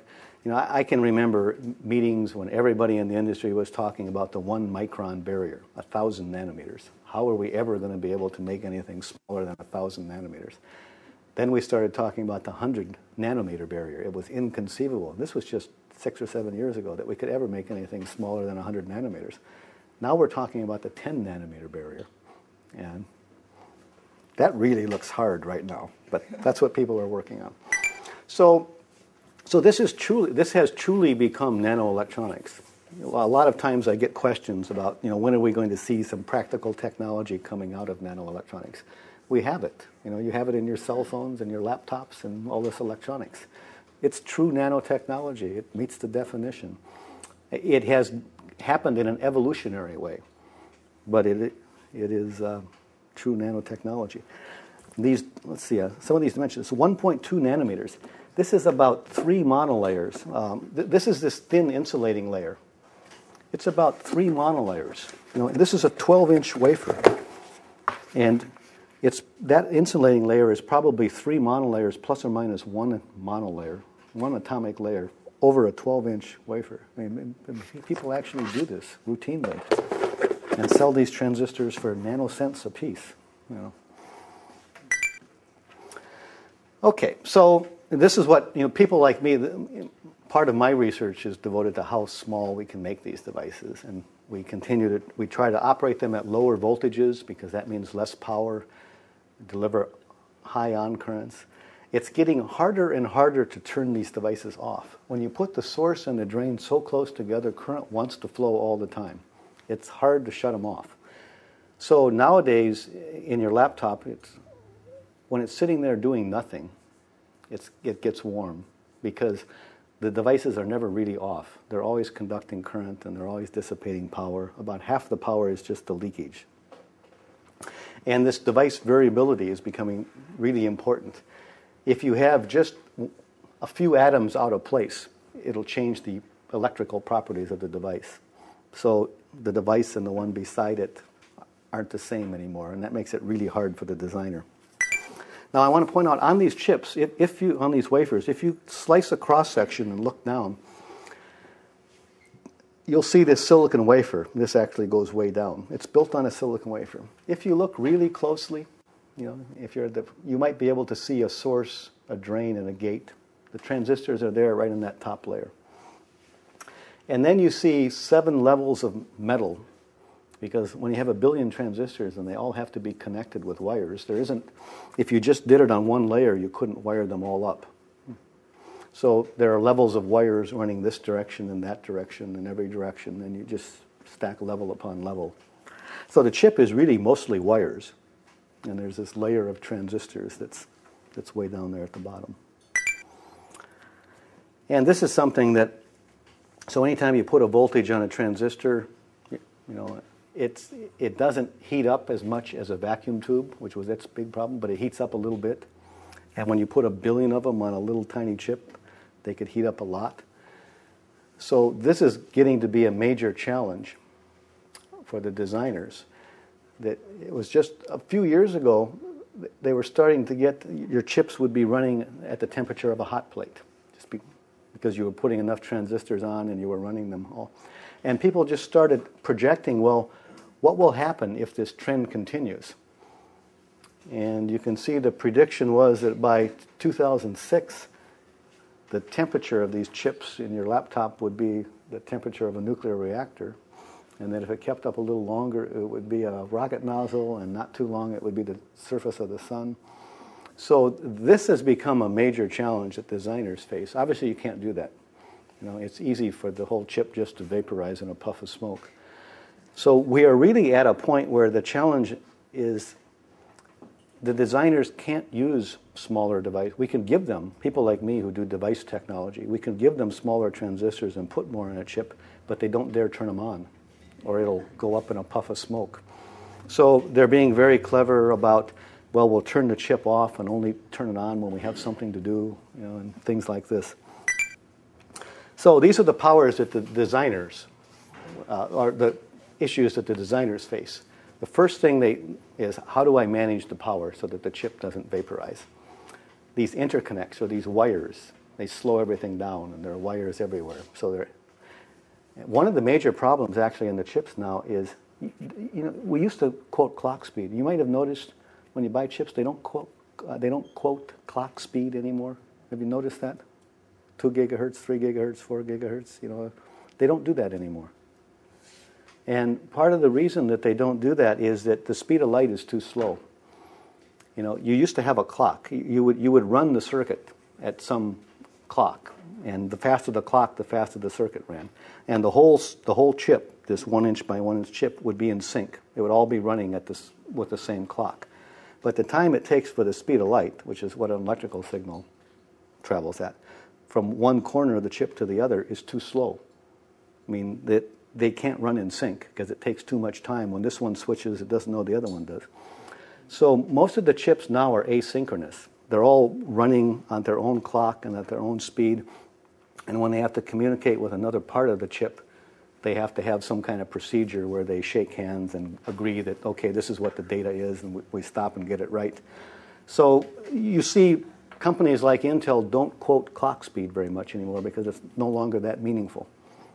You know, I, I can remember meetings when everybody in the industry was talking about the one micron barrier, a thousand nanometers. How are we ever going to be able to make anything smaller than a thousand nanometers? Then we started talking about the hundred nanometer barrier. It was inconceivable. This was just six or seven years ago that we could ever make anything smaller than one hundred nanometers. Now we're talking about the ten nanometer barrier. And that really looks hard right now, but that's what people are working on. So, so this is truly, this has truly become nanoelectronics. A lot of times I get questions about, you know, when are we going to see some practical technology coming out of nanoelectronics? We have it. You know, you have it in your cell phones and your laptops and all this electronics. It's true nanotechnology. It meets the definition. It has happened in an evolutionary way, but it it is uh, true nanotechnology. These, let's see, uh, some of these dimensions. one point two nanometers. This is about three monolayers. Um, th this is this thin insulating layer. It's about three monolayers. You know, this is a twelve inch wafer, and it's that insulating layer is probably three monolayers plus or minus one monolayer, one atomic layer over a twelve inch wafer. I mean, people actually do this routinely and sell these transistors for nanocents a piece. You know. Okay, so this is what, you know, people like me, part of my research is devoted to how small we can make these devices, and we continue to, we try to operate them at lower voltages because that means less power, deliver high on currents. It's getting harder and harder to turn these devices off. When you put the source and the drain so close together, current wants to flow all the time. It's hard to shut them off. So nowadays, in your laptop, it's, when it's sitting there doing nothing, it's, it gets warm because the devices are never really off. They're always conducting current and they're always dissipating power. About half the power is just the leakage. And this device variability is becoming really important. If you have just a few atoms out of place, it'll change the electrical properties of the device. So the device and the one beside it aren't the same anymore, and that makes it really hard for the designer. Now I want to point out on these chips, if, if you, on these wafers, if you slice a cross-section and look down, you'll see this silicon wafer. This actually goes way down. It's built on a silicon wafer. If you look really closely, you know, if you're the, you might be able to see a source, a drain, and a gate. The transistors are there right in that top layer. And then you see seven levels of metal, because when you have a billion transistors and they all have to be connected with wires, there isn't, if you just did it on one layer, you couldn't wire them all up. So there are levels of wires running this direction and that direction and every direction, and you just stack level upon level. So the chip is really mostly wires, and there's this layer of transistors that's, that's way down there at the bottom. And this is something that, so anytime you put a voltage on a transistor, you know, it's, it doesn't heat up as much as a vacuum tube, which was its big problem, but it heats up a little bit. And when you put a billion of them on a little tiny chip, they could heat up a lot. So this is getting to be a major challenge for the designers. That it was just a few years ago, they were starting to get, your chips would be running at the temperature of a hot plate, just be, because you were putting enough transistors on and you were running them all. And people just started projecting, well, what will happen if this trend continues? And you can see the prediction was that by two thousand six, the temperature of these chips in your laptop would be the temperature of a nuclear reactor. And that if it kept up a little longer, it would be a rocket nozzle, and not too long, it would be the surface of the sun. So this has become a major challenge that designers face. Obviously, you can't do that. You know, it's easy for the whole chip just to vaporize in a puff of smoke. So we are really at a point where the challenge is the designers can't use smaller devices. We can give them, people like me who do device technology, we can give them smaller transistors and put more in a chip, but they don't dare turn them on, or it'll go up in a puff of smoke. So they're being very clever about, well, we'll turn the chip off and only turn it on when we have something to do, you know, and things like this. So these are the powers that the designers, uh, or the issues that the designers face. The first thing they is, how do I manage the power so that the chip doesn't vaporize? These interconnects, or these wires, They slow everything down, and there are wires everywhere. So they're, one of the major problems actually in the chips now is, you know, we used to quote clock speed. You might have noticed when you buy chips, they don't quote uh, they don't quote clock speed anymore. Have you noticed that? Two gigahertz, three gigahertz, four gigahertz. You know, they don't do that anymore. And part of the reason that they don't do that is that the speed of light is too slow. You know, you used to have a clock. You would you would run the circuit at some clock, and the faster the clock, the faster the circuit ran. And the whole the whole chip, this one inch by one inch chip, would be in sync. It would all be running at this with the same clock. But the time it takes for the speed of light, which is what an electrical signal travels at, from one corner of the chip to the other is too slow. I mean, that they can't run in sync because it takes too much time. When this one switches, it doesn't know the other one does. So most of the chips now are asynchronous. They're all running on their own clock and at their own speed. And when they have to communicate with another part of the chip, they have to have some kind of procedure where they shake hands and agree that, okay, this is what the data is, and we, we stop and get it right. So you see companies like Intel don't quote clock speed very much anymore because it's no longer that meaningful.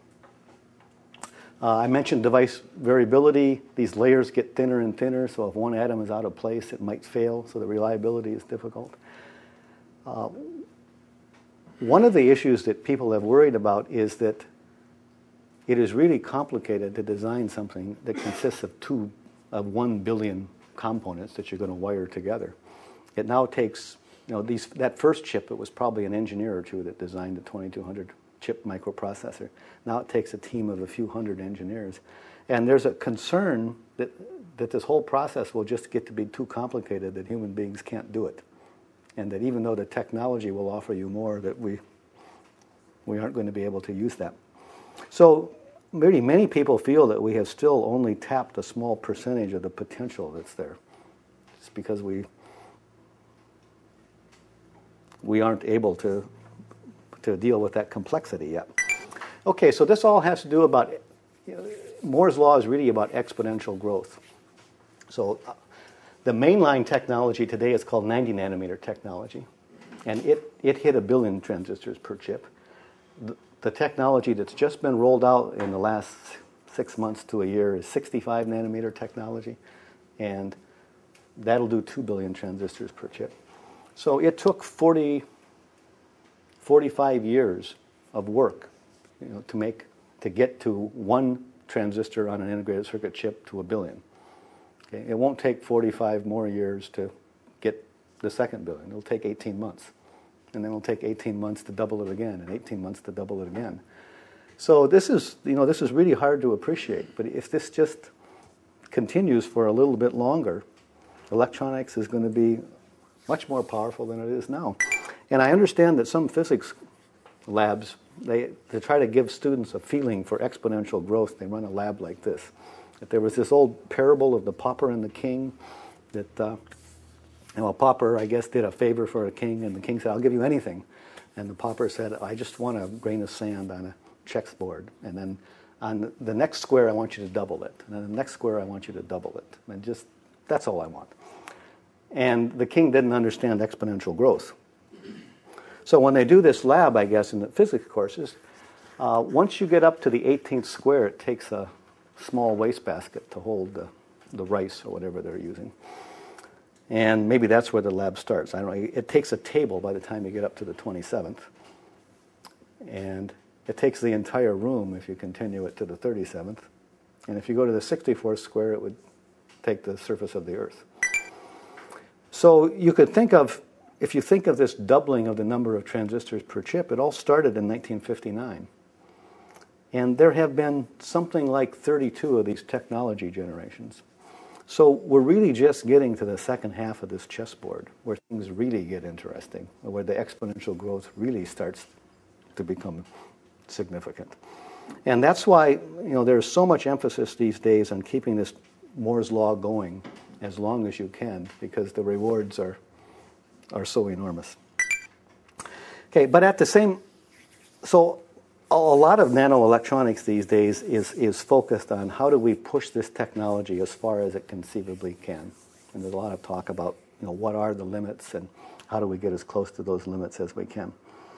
Uh, I mentioned device variability. These layers get thinner and thinner, so if one atom is out of place, it might fail, so the reliability is difficult. Uh, one of the issues that people have worried about is that it is really complicated to design something that consists of two, of one billion components that you're going to wire together. It now takes, you know, these, that first chip, it was probably an engineer or two that designed the twenty-two hundred chip microprocessor. Now it takes a team of a few hundred engineers. And there's a concern that, that this whole process will just get to be too complicated that human beings can't do it. And that even though the technology will offer you more, that we, we aren't going to be able to use that. So really many people feel that we have still only tapped a small percentage of the potential that's there. It's because we, we aren't able to to deal with that complexity yet. Okay, so this all has to do about, you know, Moore's law is really about exponential growth. So uh, the mainline technology today is called ninety nanometer technology, and it, it hit a billion transistors per chip. The, the technology that's just been rolled out in the last six months to a year is sixty-five nanometer technology, and that'll do two billion transistors per chip. So it took forty, forty-five years of work, you know, to make to get to one transistor on an integrated circuit chip to a billion. Okay? It won't take forty-five more years to get the second billion. It'll take eighteen months. And then it'll take eighteen months to double it again, and eighteen months to double it again. So this is, you know, this is really hard to appreciate. But if this just continues for a little bit longer, electronics is going to be much more powerful than it is now. And I understand that some physics labs, they, they try to give students a feeling for exponential growth. They run a lab like this. That there was this old parable of the pauper and the king that, uh, you know, a pauper, I guess, did a favor for a king, and the king said, I'll give you anything. And the pauper said, I just want a grain of sand on a chessboard. And then on the next square, I want you to double it. And then the next square, I want you to double it. And just, that's all I want. And the king didn't understand exponential growth. So when they do this lab, I guess, in the physics courses, uh, once you get up to the eighteenth square, it takes a small wastebasket to hold the, the rice or whatever they're using. And maybe that's where the lab starts. I don't know. It takes a table by the time you get up to the twenty-seventh. And it takes the entire room if you continue it to the thirty-seventh. And if you go to the sixty-fourth square, it would take the surface of the Earth. So you could think of, if you think of this doubling of the number of transistors per chip, it all started in nineteen fifty-nine. And there have been something like thirty-two of these technology generations. So we're really just getting to the second half of this chessboard, where things really get interesting, where the exponential growth really starts to become significant. And that's why, you know, there's so much emphasis these days on keeping this Moore's law going as long as you can, because the rewards are are so enormous. Okay, but at the same, so a lot of nanoelectronics these days is is focused on how do we push this technology as far as it conceivably can. And there's a lot of talk about, you know, what are the limits and how do we get as close to those limits as we can.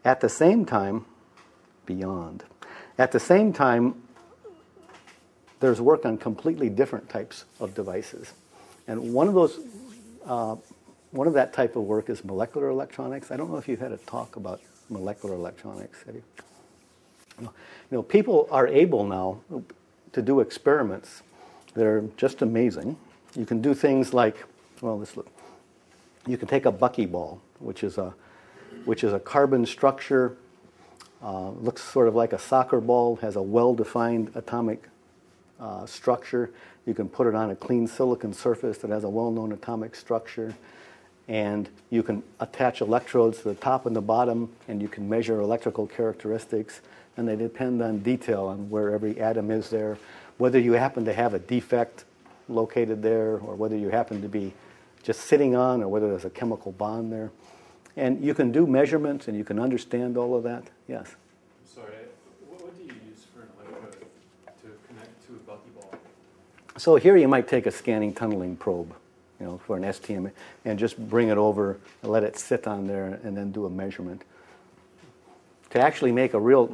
At the same time, beyond. At the same time, there's work on completely different types of devices. And one of those, uh, one of that type of work is molecular electronics. I don't know if you've had a talk about molecular electronics, have you? You know, people are able now to do experiments that are just amazing. You can do things like, well, this look. You can take a buckyball, which is a, which is a carbon structure, uh, looks sort of like a soccer ball, has a well-defined atomic uh, structure. You can put it on a clean silicon surface that has a well-known atomic structure, and you can attach electrodes to the top and the bottom, and you can measure electrical characteristics, and they depend on detail on where every atom is there, whether you happen to have a defect located there, or whether you happen to be just sitting on, or whether there's a chemical bond there. And you can do measurements, and you can understand all of that. Yes? Sorry, what, what do you use for an electrode to connect to a buckyball? So here you might take a scanning tunneling probe, you know, for an S T M, and just bring it over and let it sit on there and then do a measurement. To actually make a real,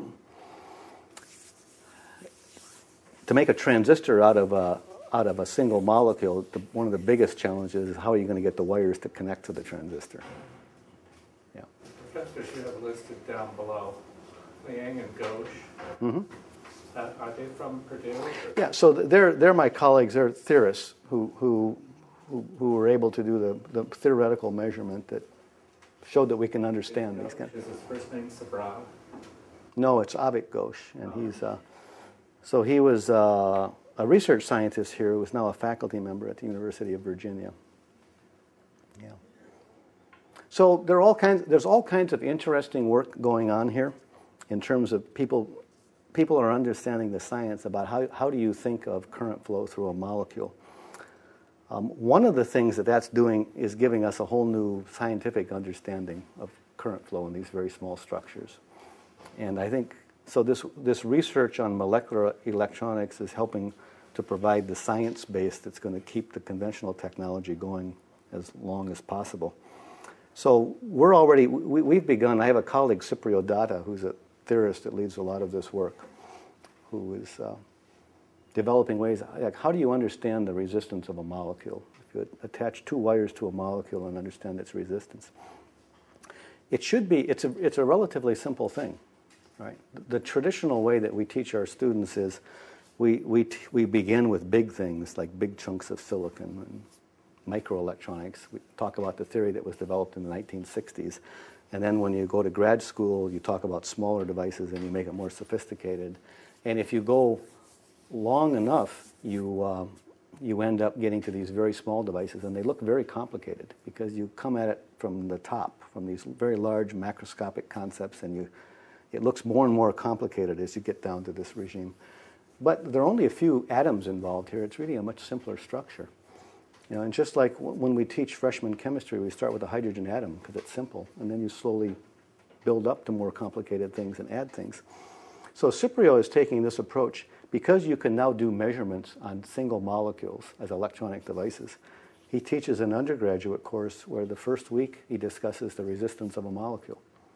to make a transistor out of a, out of a single molecule, the, one of the biggest challenges is how are you going to get the wires to connect to the transistor? Yeah. Professors you have listed down below, Liang and Ghosh, Mm-hmm. uh, are they from Purdue? Or? Yeah, so they're, they're my colleagues, they're theorists who, who, who, who were able to do the, the theoretical measurement that showed that we can understand these kinds. Is his first name Sabra? No, it's Avik Ghosh, and he's, uh, so he was uh, a research scientist here who is now a faculty member at the University of Virginia. Yeah. So there are all kinds, there's all kinds of interesting work going on here in terms of people, people are understanding the science about how, how do you think of current flow through a molecule. Um, one of the things that that's doing is giving us a whole new scientific understanding of current flow in these very small structures. And I think, so this, this research on molecular electronics is helping to provide the science base that's going to keep the conventional technology going as long as possible. So we're already, we, we've begun, I have a colleague, Cyprio Datta, who's a theorist that leads a lot of this work, who is uh, developing ways, like how do you understand the resistance of a molecule? If you attach two wires to a molecule and understand its resistance. It should be, it's a, it's a relatively simple thing, right? The traditional way that we teach our students is we, we, t- we begin with big things like big chunks of silicon and microelectronics. We talk about the theory that was developed in the nineteen sixties. And then when you go to grad school, you talk about smaller devices and you make it more sophisticated. And if you go long enough, you, uh, you end up getting to these very small devices, and they look very complicated because you come at it from the top, from these very large macroscopic concepts, and you, it looks more and more complicated as you get down to this regime. But there are only a few atoms involved here. It's really a much simpler structure. You know, and just like w- when we teach freshman chemistry, we start with a hydrogen atom because it's simple, and then you slowly build up to more complicated things and add things. So Cyprio is taking this approach because you can now do measurements on single molecules as electronic devices. He teaches an undergraduate course where the first week he discusses the resistance of a molecule.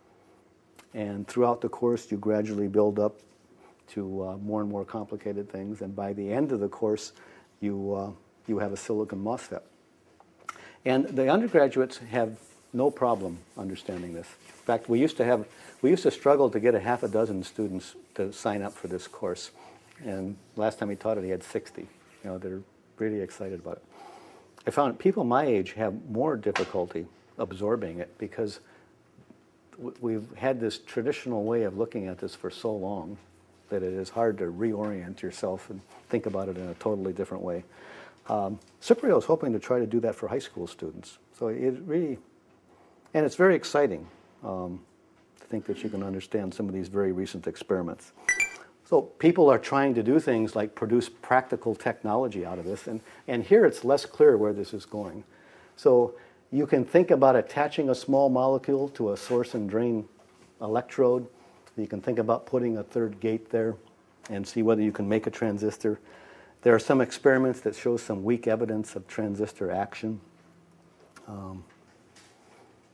And throughout the course, you gradually build up to uh, more and more complicated things, and by the end of the course, you uh, you have a silicon MOSFET. And the undergraduates have no problem understanding this. In fact, we used to have, we used to struggle to get a half a dozen students to sign up for this course. And last time he taught it, he had sixty. You know, they're really excited about it. I found people my age have more difficulty absorbing it because w- we've had this traditional way of looking at this for so long that it is hard to reorient yourself and think about it in a totally different way. Um, Cyprio is hoping to try to do that for high school students. So it really, and it's very exciting um, to think that you can understand some of these very recent experiments. So people are trying to do things like produce practical technology out of this, and, and here it's less clear where this is going. So you can think about attaching a small molecule to a source and drain electrode. You can think about putting a third gate there and see whether you can make a transistor. There are some experiments that show some weak evidence of transistor action. Um,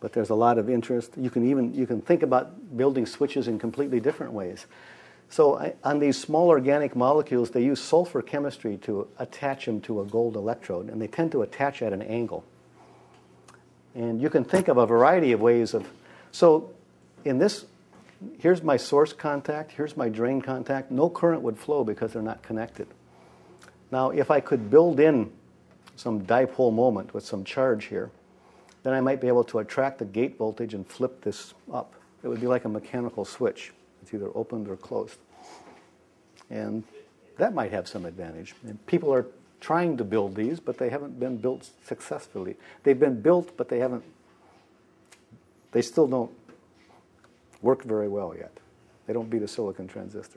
but there's a lot of interest. You can even you can think about building switches in completely different ways. So I, on these small organic molecules, they use sulfur chemistry to attach them to a gold electrode, and they tend to attach at an angle. And you can think of a variety of ways of, so in this, here's my source contact, here's my drain contact. No current would flow because they're not connected. Now, if I could build in some dipole moment with some charge here, then I might be able to attract the gate voltage and flip this up. It would be like a mechanical switch. It's either opened or closed. And that might have some advantage. And people are trying to build these, but they haven't been built successfully. They've been built, but they haven't, they still don't work very well yet. They don't beat a silicon transistor.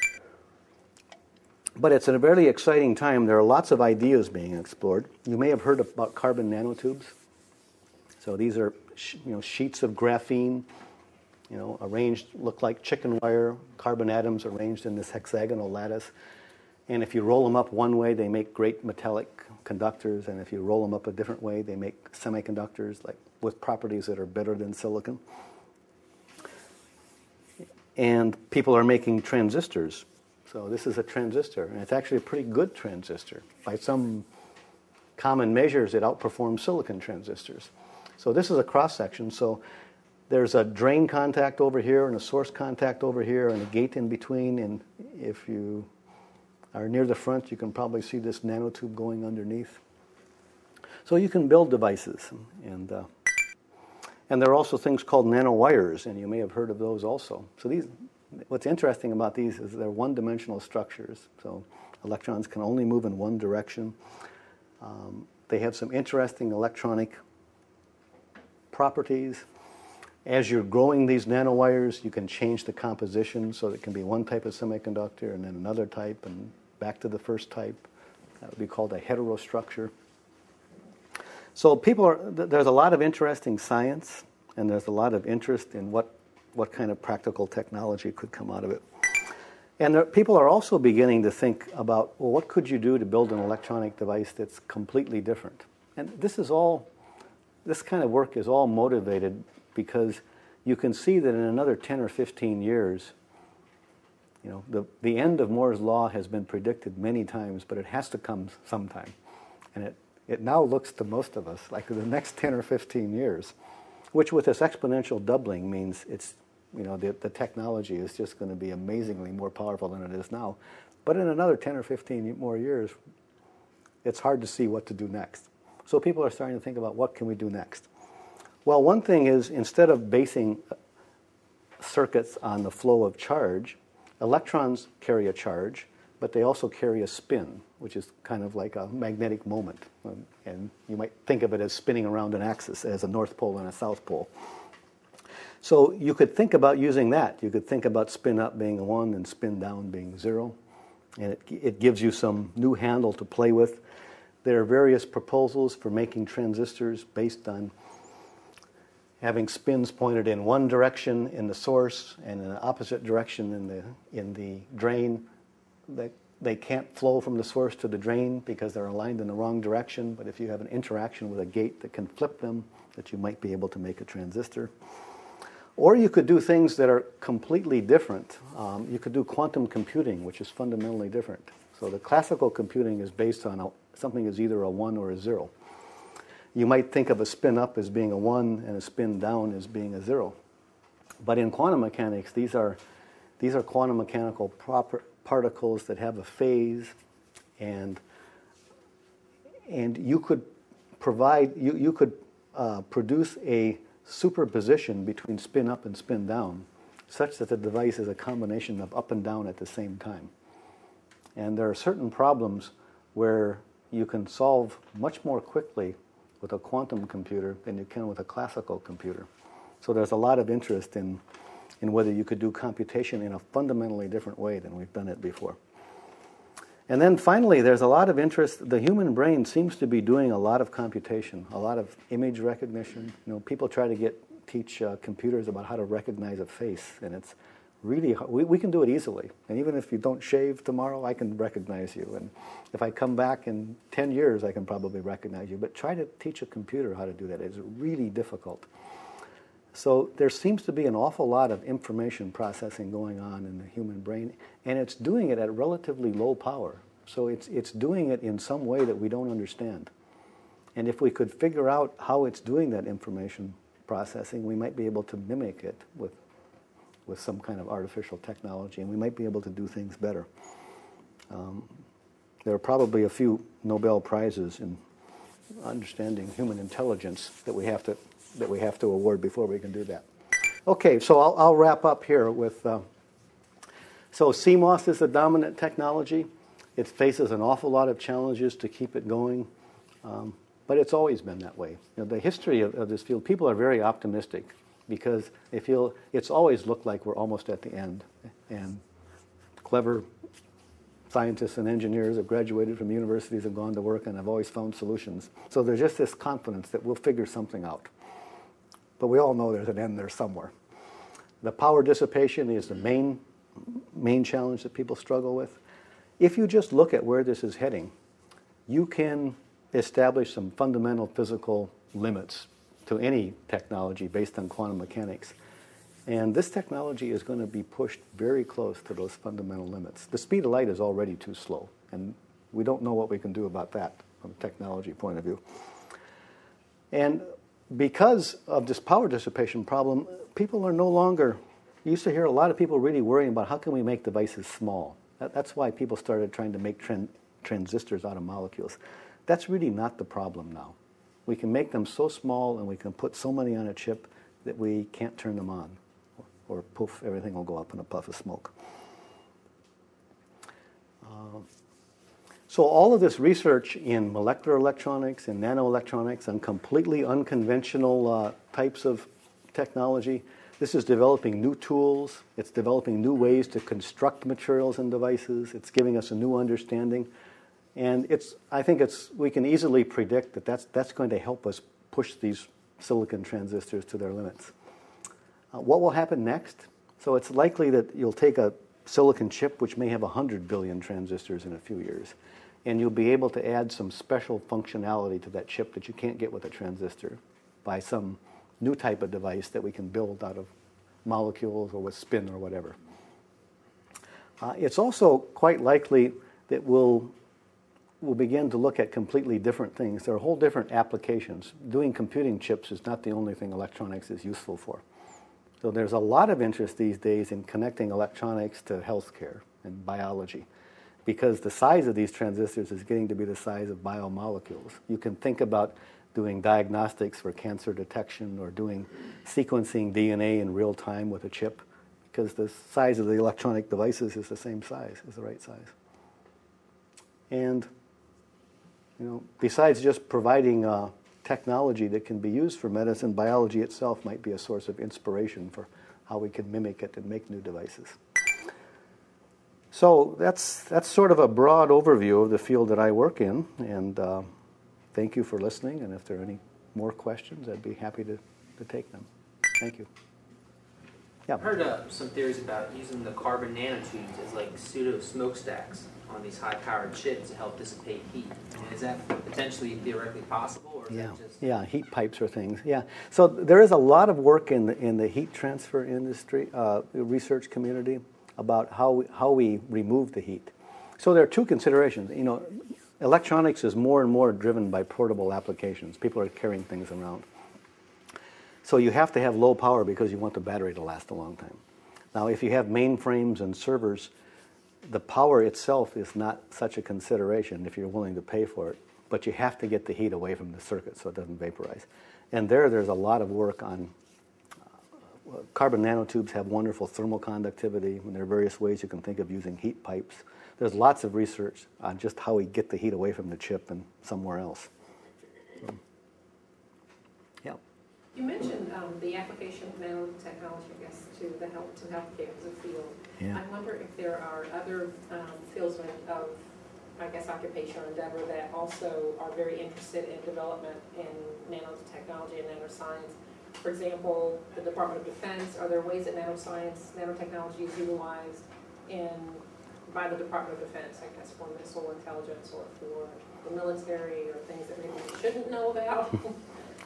But it's a very exciting time. There are lots of ideas being explored. You may have heard about carbon nanotubes. So these are you know, sheets of graphene, you know, arranged, look like chicken wire, carbon atoms arranged in this hexagonal lattice. And if you roll them up one way, they make great metallic conductors. And if you roll them up a different way, they make semiconductors like with properties that are better than silicon. And people are making transistors. So this is a transistor, and it's actually a pretty good transistor. By some common measures, it outperforms silicon transistors. So this is a cross-section. So there's a drain contact over here and a source contact over here and a gate in between. And if you are near the front, you can probably see this nanotube going underneath. So you can build devices. And, uh, and there are also things called nanowires, and you may have heard of those also. So these, what's interesting about these is they're one-dimensional structures. So electrons can only move in one direction. Um, they have some interesting electronic properties. As you're growing these nanowires, you can change the composition so that it can be one type of semiconductor and then another type and back to the first type. That would be called a heterostructure. So people are, there's a lot of interesting science, and there's a lot of interest in what, what kind of practical technology could come out of it. And there, people are also beginning to think about, well, what could you do to build an electronic device that's completely different? And this is all, this kind of work is all motivated because you can see that in another ten or fifteen years, you know, the, the end of Moore's law has been predicted many times, but it has to come sometime. And it, it now looks to most of us like the next ten or fifteen years, which with this exponential doubling means it's, you know, the, the technology is just going to be amazingly more powerful than it is now. But in another ten or fifteen more years, it's hard to see what to do next. So people are starting to think about what can we do next. Well, one thing is, instead of basing circuits on the flow of charge, electrons carry a charge, but they also carry a spin, which is kind of like a magnetic moment. And you might think of it as spinning around an axis as a north pole and a south pole. So you could think about using that. You could think about spin up being a one and spin down being zero. And it, it gives you some new handle to play with. There are various proposals for making transistors based on having spins pointed in one direction in the source and in the opposite direction in the in the drain. They, they can't flow from the source to the drain because they're aligned in the wrong direction, but if you have an interaction with a gate that can flip them, that you might be able to make a transistor. Or you could do things that are completely different. Um, you could do quantum computing, which is fundamentally different. So the classical computing is based on a, something is either a one or a zero. You might think of a spin up as being a one and a spin down as being a zero. But in quantum mechanics, these are, these are quantum mechanical proper particles that have a phase, and, and you could provide, you, you could uh, produce a superposition between spin up and spin down such that the device is a combination of up and down at the same time. And there are certain problems where you can solve much more quickly with a quantum computer than you can with a classical computer. So there's a lot of interest in, in whether you could do computation in a fundamentally different way than we've done it before. And then finally, there's a lot of interest. The human brain seems to be doing a lot of computation, a lot of image recognition. You know, people try to get teach uh, computers about how to recognize a face, and it's really hard. We, we can do it easily. And even if you don't shave tomorrow, I can recognize you. And if I come back in ten years, I can probably recognize you. But try to teach a computer how to do that. It's really difficult. So there seems to be an awful lot of information processing going on in the human brain, and it's doing it at relatively low power. So it's, it's doing it in some way that we don't understand. And if we could figure out how it's doing that information processing, we might be able to mimic it with, with some kind of artificial technology, and we might be able to do things better. Um, there are probably a few Nobel Prizes in understanding human intelligence that we have to that we have to award before we can do that. Okay, so I'll, I'll wrap up here with. Uh, so C MOS is the dominant technology. It faces an awful lot of challenges to keep it going, um, but it's always been that way. You know, the history of, of this field, people are very optimistic because they feel it's always looked like we're almost at the end, and clever scientists and engineers have graduated from universities and gone to work and have always found solutions. So there's just this confidence that we'll figure something out. But we all know there's an end there somewhere. The power dissipation is the main, main challenge that people struggle with. If you just look at where this is heading, you can establish some fundamental physical limits to any technology based on quantum mechanics. And this technology is going to be pushed very close to those fundamental limits. The speed of light is already too slow, and we don't know what we can do about that from a technology point of view. And because of this power dissipation problem, people are no longer, you used to hear a lot of people really worrying about how can we make devices small. That, that's why people started trying to make tran- transistors out of molecules. That's really not the problem now. We can make them so small and we can put so many on a chip that we can't turn them on. Or poof, everything will go up in a puff of smoke. Uh, so all of this research in molecular electronics and nanoelectronics and completely unconventional uh, types of technology, this is developing new tools. It's developing new ways to construct materials and devices. It's giving us a new understanding. And it's, I think it's, we can easily predict that that's, that's going to help us push these silicon transistors to their limits. Uh, what will happen next? So it's likely that you'll take a silicon chip, which may have one hundred billion transistors in a few years, and you'll be able to add some special functionality to that chip that you can't get with a transistor by some new type of device that we can build out of molecules or with spin or whatever. Uh, it's also quite likely that we'll, we'll begin to look at completely different things. There are whole different applications. Doing computing chips is not the only thing electronics is useful for. So there's a lot of interest these days in connecting electronics to healthcare and biology, because the size of these transistors is getting to be the size of biomolecules. You can think about doing diagnostics for cancer detection or doing sequencing D N A in real time with a chip, because the size of the electronic devices is the same size, is the right size. And, you know, besides just providing uh, technology that can be used for medicine, biology itself might be a source of inspiration for how we can mimic it and make new devices. So that's that's sort of a broad overview of the field that I work in, and uh, thank you for listening, and if there are any more questions, I'd be happy to, to take them. Thank you. Yeah. I've heard uh, some theories about using the carbon nanotubes as like pseudo smokestacks on these high-powered chips to help dissipate heat. I mean, is that potentially theoretically possible, or is Yeah, that just... yeah, heat pipes or things. Yeah, so there is a lot of work in the, in the heat transfer industry, uh, research community, about how we, how we remove the heat. So there are two considerations. You know, electronics is more and more driven by portable applications. People are carrying things around. So you have to have low power because you want the battery to last a long time. Now, if you have mainframes and servers, the power itself is not such a consideration if you're willing to pay for it, but you have to get the heat away from the circuit so it doesn't vaporize. And there, there's a lot of work on uh, carbon nanotubes have wonderful thermal conductivity, and there are various ways you can think of using heat pipes. There's lots of research on just how we get the heat away from the chip and somewhere else. So, yeah. You mentioned um, the application of nanotechnology, I guess, to the health to healthcare as a field. Yeah. I wonder if there are other um, fields of, of, I guess, occupational endeavor that also are very interested in development in nanotechnology and nanoscience. For example, the Department of Defense. Are there ways that nanoscience, nanotechnology is utilized in by the Department of Defense, I guess, for missile intelligence or for the military or things that maybe we shouldn't know about?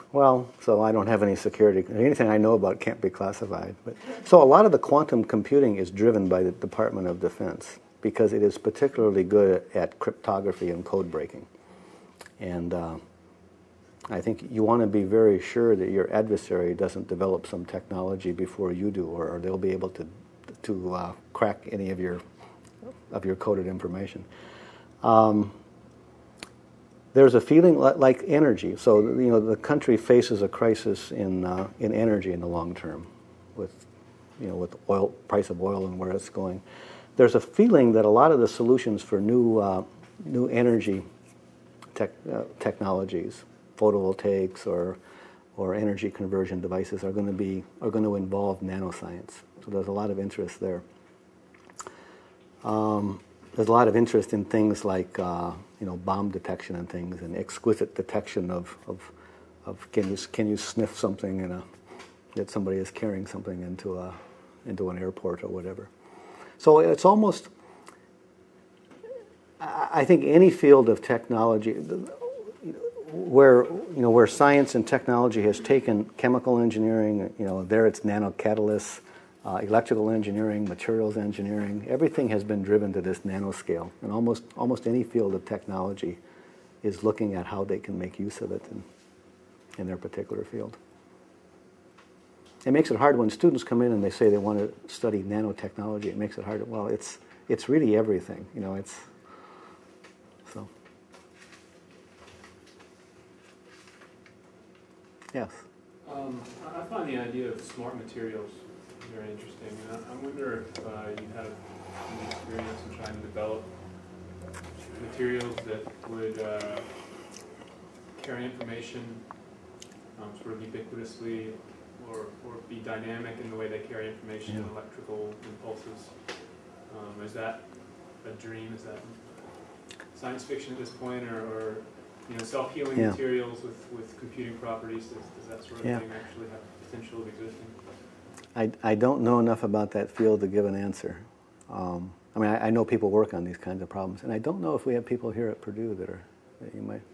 Well, so I don't have any security. Anything I know about can't be classified. But, so a lot of the quantum computing is driven by the Department of Defense because it is particularly good at cryptography and code breaking. And uh, I think you want to be very sure that your adversary doesn't develop some technology before you do, or, or they'll be able to to uh, crack any of your of your coded information. Um, there's a feeling li- like energy. So you know the country faces a crisis in uh, in energy in the long term, with you know with oil price of oil and where it's going. There's a feeling that a lot of the solutions for new uh, new energy tech, uh, technologies, photovoltaics or or energy conversion devices, are going to be are going to involve nanoscience. So there's a lot of interest there. Um, there's a lot of interest in things like uh, you know bomb detection and things, and exquisite detection of of, of can you can you sniff something in a that somebody is carrying something into a into an airport or whatever. So it's almost, I think any field of technology where you know where science and technology has taken chemical engineering, you know there it's nanocatalysts, uh, electrical engineering, materials engineering, everything has been driven to this nanoscale, and almost almost any field of technology is looking at how they can make use of it in, in their particular field. It makes it hard when students come in and they say they want to study nanotechnology. It makes it hard. Well, it's it's really everything. You know, it's so. Yes. Um, I I find the idea of smart materials very interesting. And I, I wonder if uh, you have any experience in trying to develop materials that would uh, carry information um, sort of ubiquitously, or, or be dynamic in the way they carry information, Yeah. and electrical impulses. Um, is that a dream? Is that science fiction at this point, or, or you know, self-healing Yeah. materials with, with computing properties? Does, does that sort of Yeah. thing actually have potential of existing? I, I don't know enough about that field to give an answer. Um, I mean, I, I know people work on these kinds of problems, and I don't know if we have people here at Purdue that are that you might.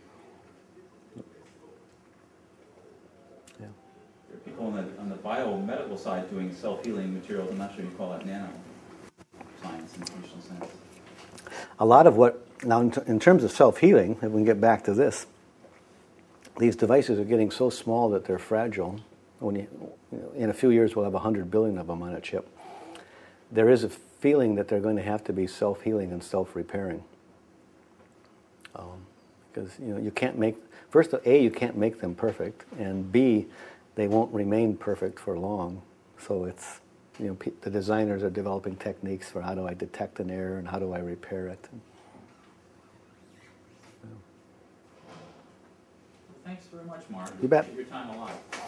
Yeah. There are people on the on the biomedical side doing self-healing materials. I'm not sure you call that nano science in the traditional sense. A lot of what now, in, t- in terms of self-healing, if we can get back to this, these devices are getting so small that they're fragile. When you, you know, in a few years, we'll have a hundred billion of them on a chip. There is a feeling that they're going to have to be self-healing and self-repairing. Um, because you know you can't make first A you can't make them perfect, and B they won't remain perfect for long. So it's you know pe- the designers are developing techniques for how do I detect an error and how do I repair it. Thanks very much, Mark. You bet. Appreciate your time a lot.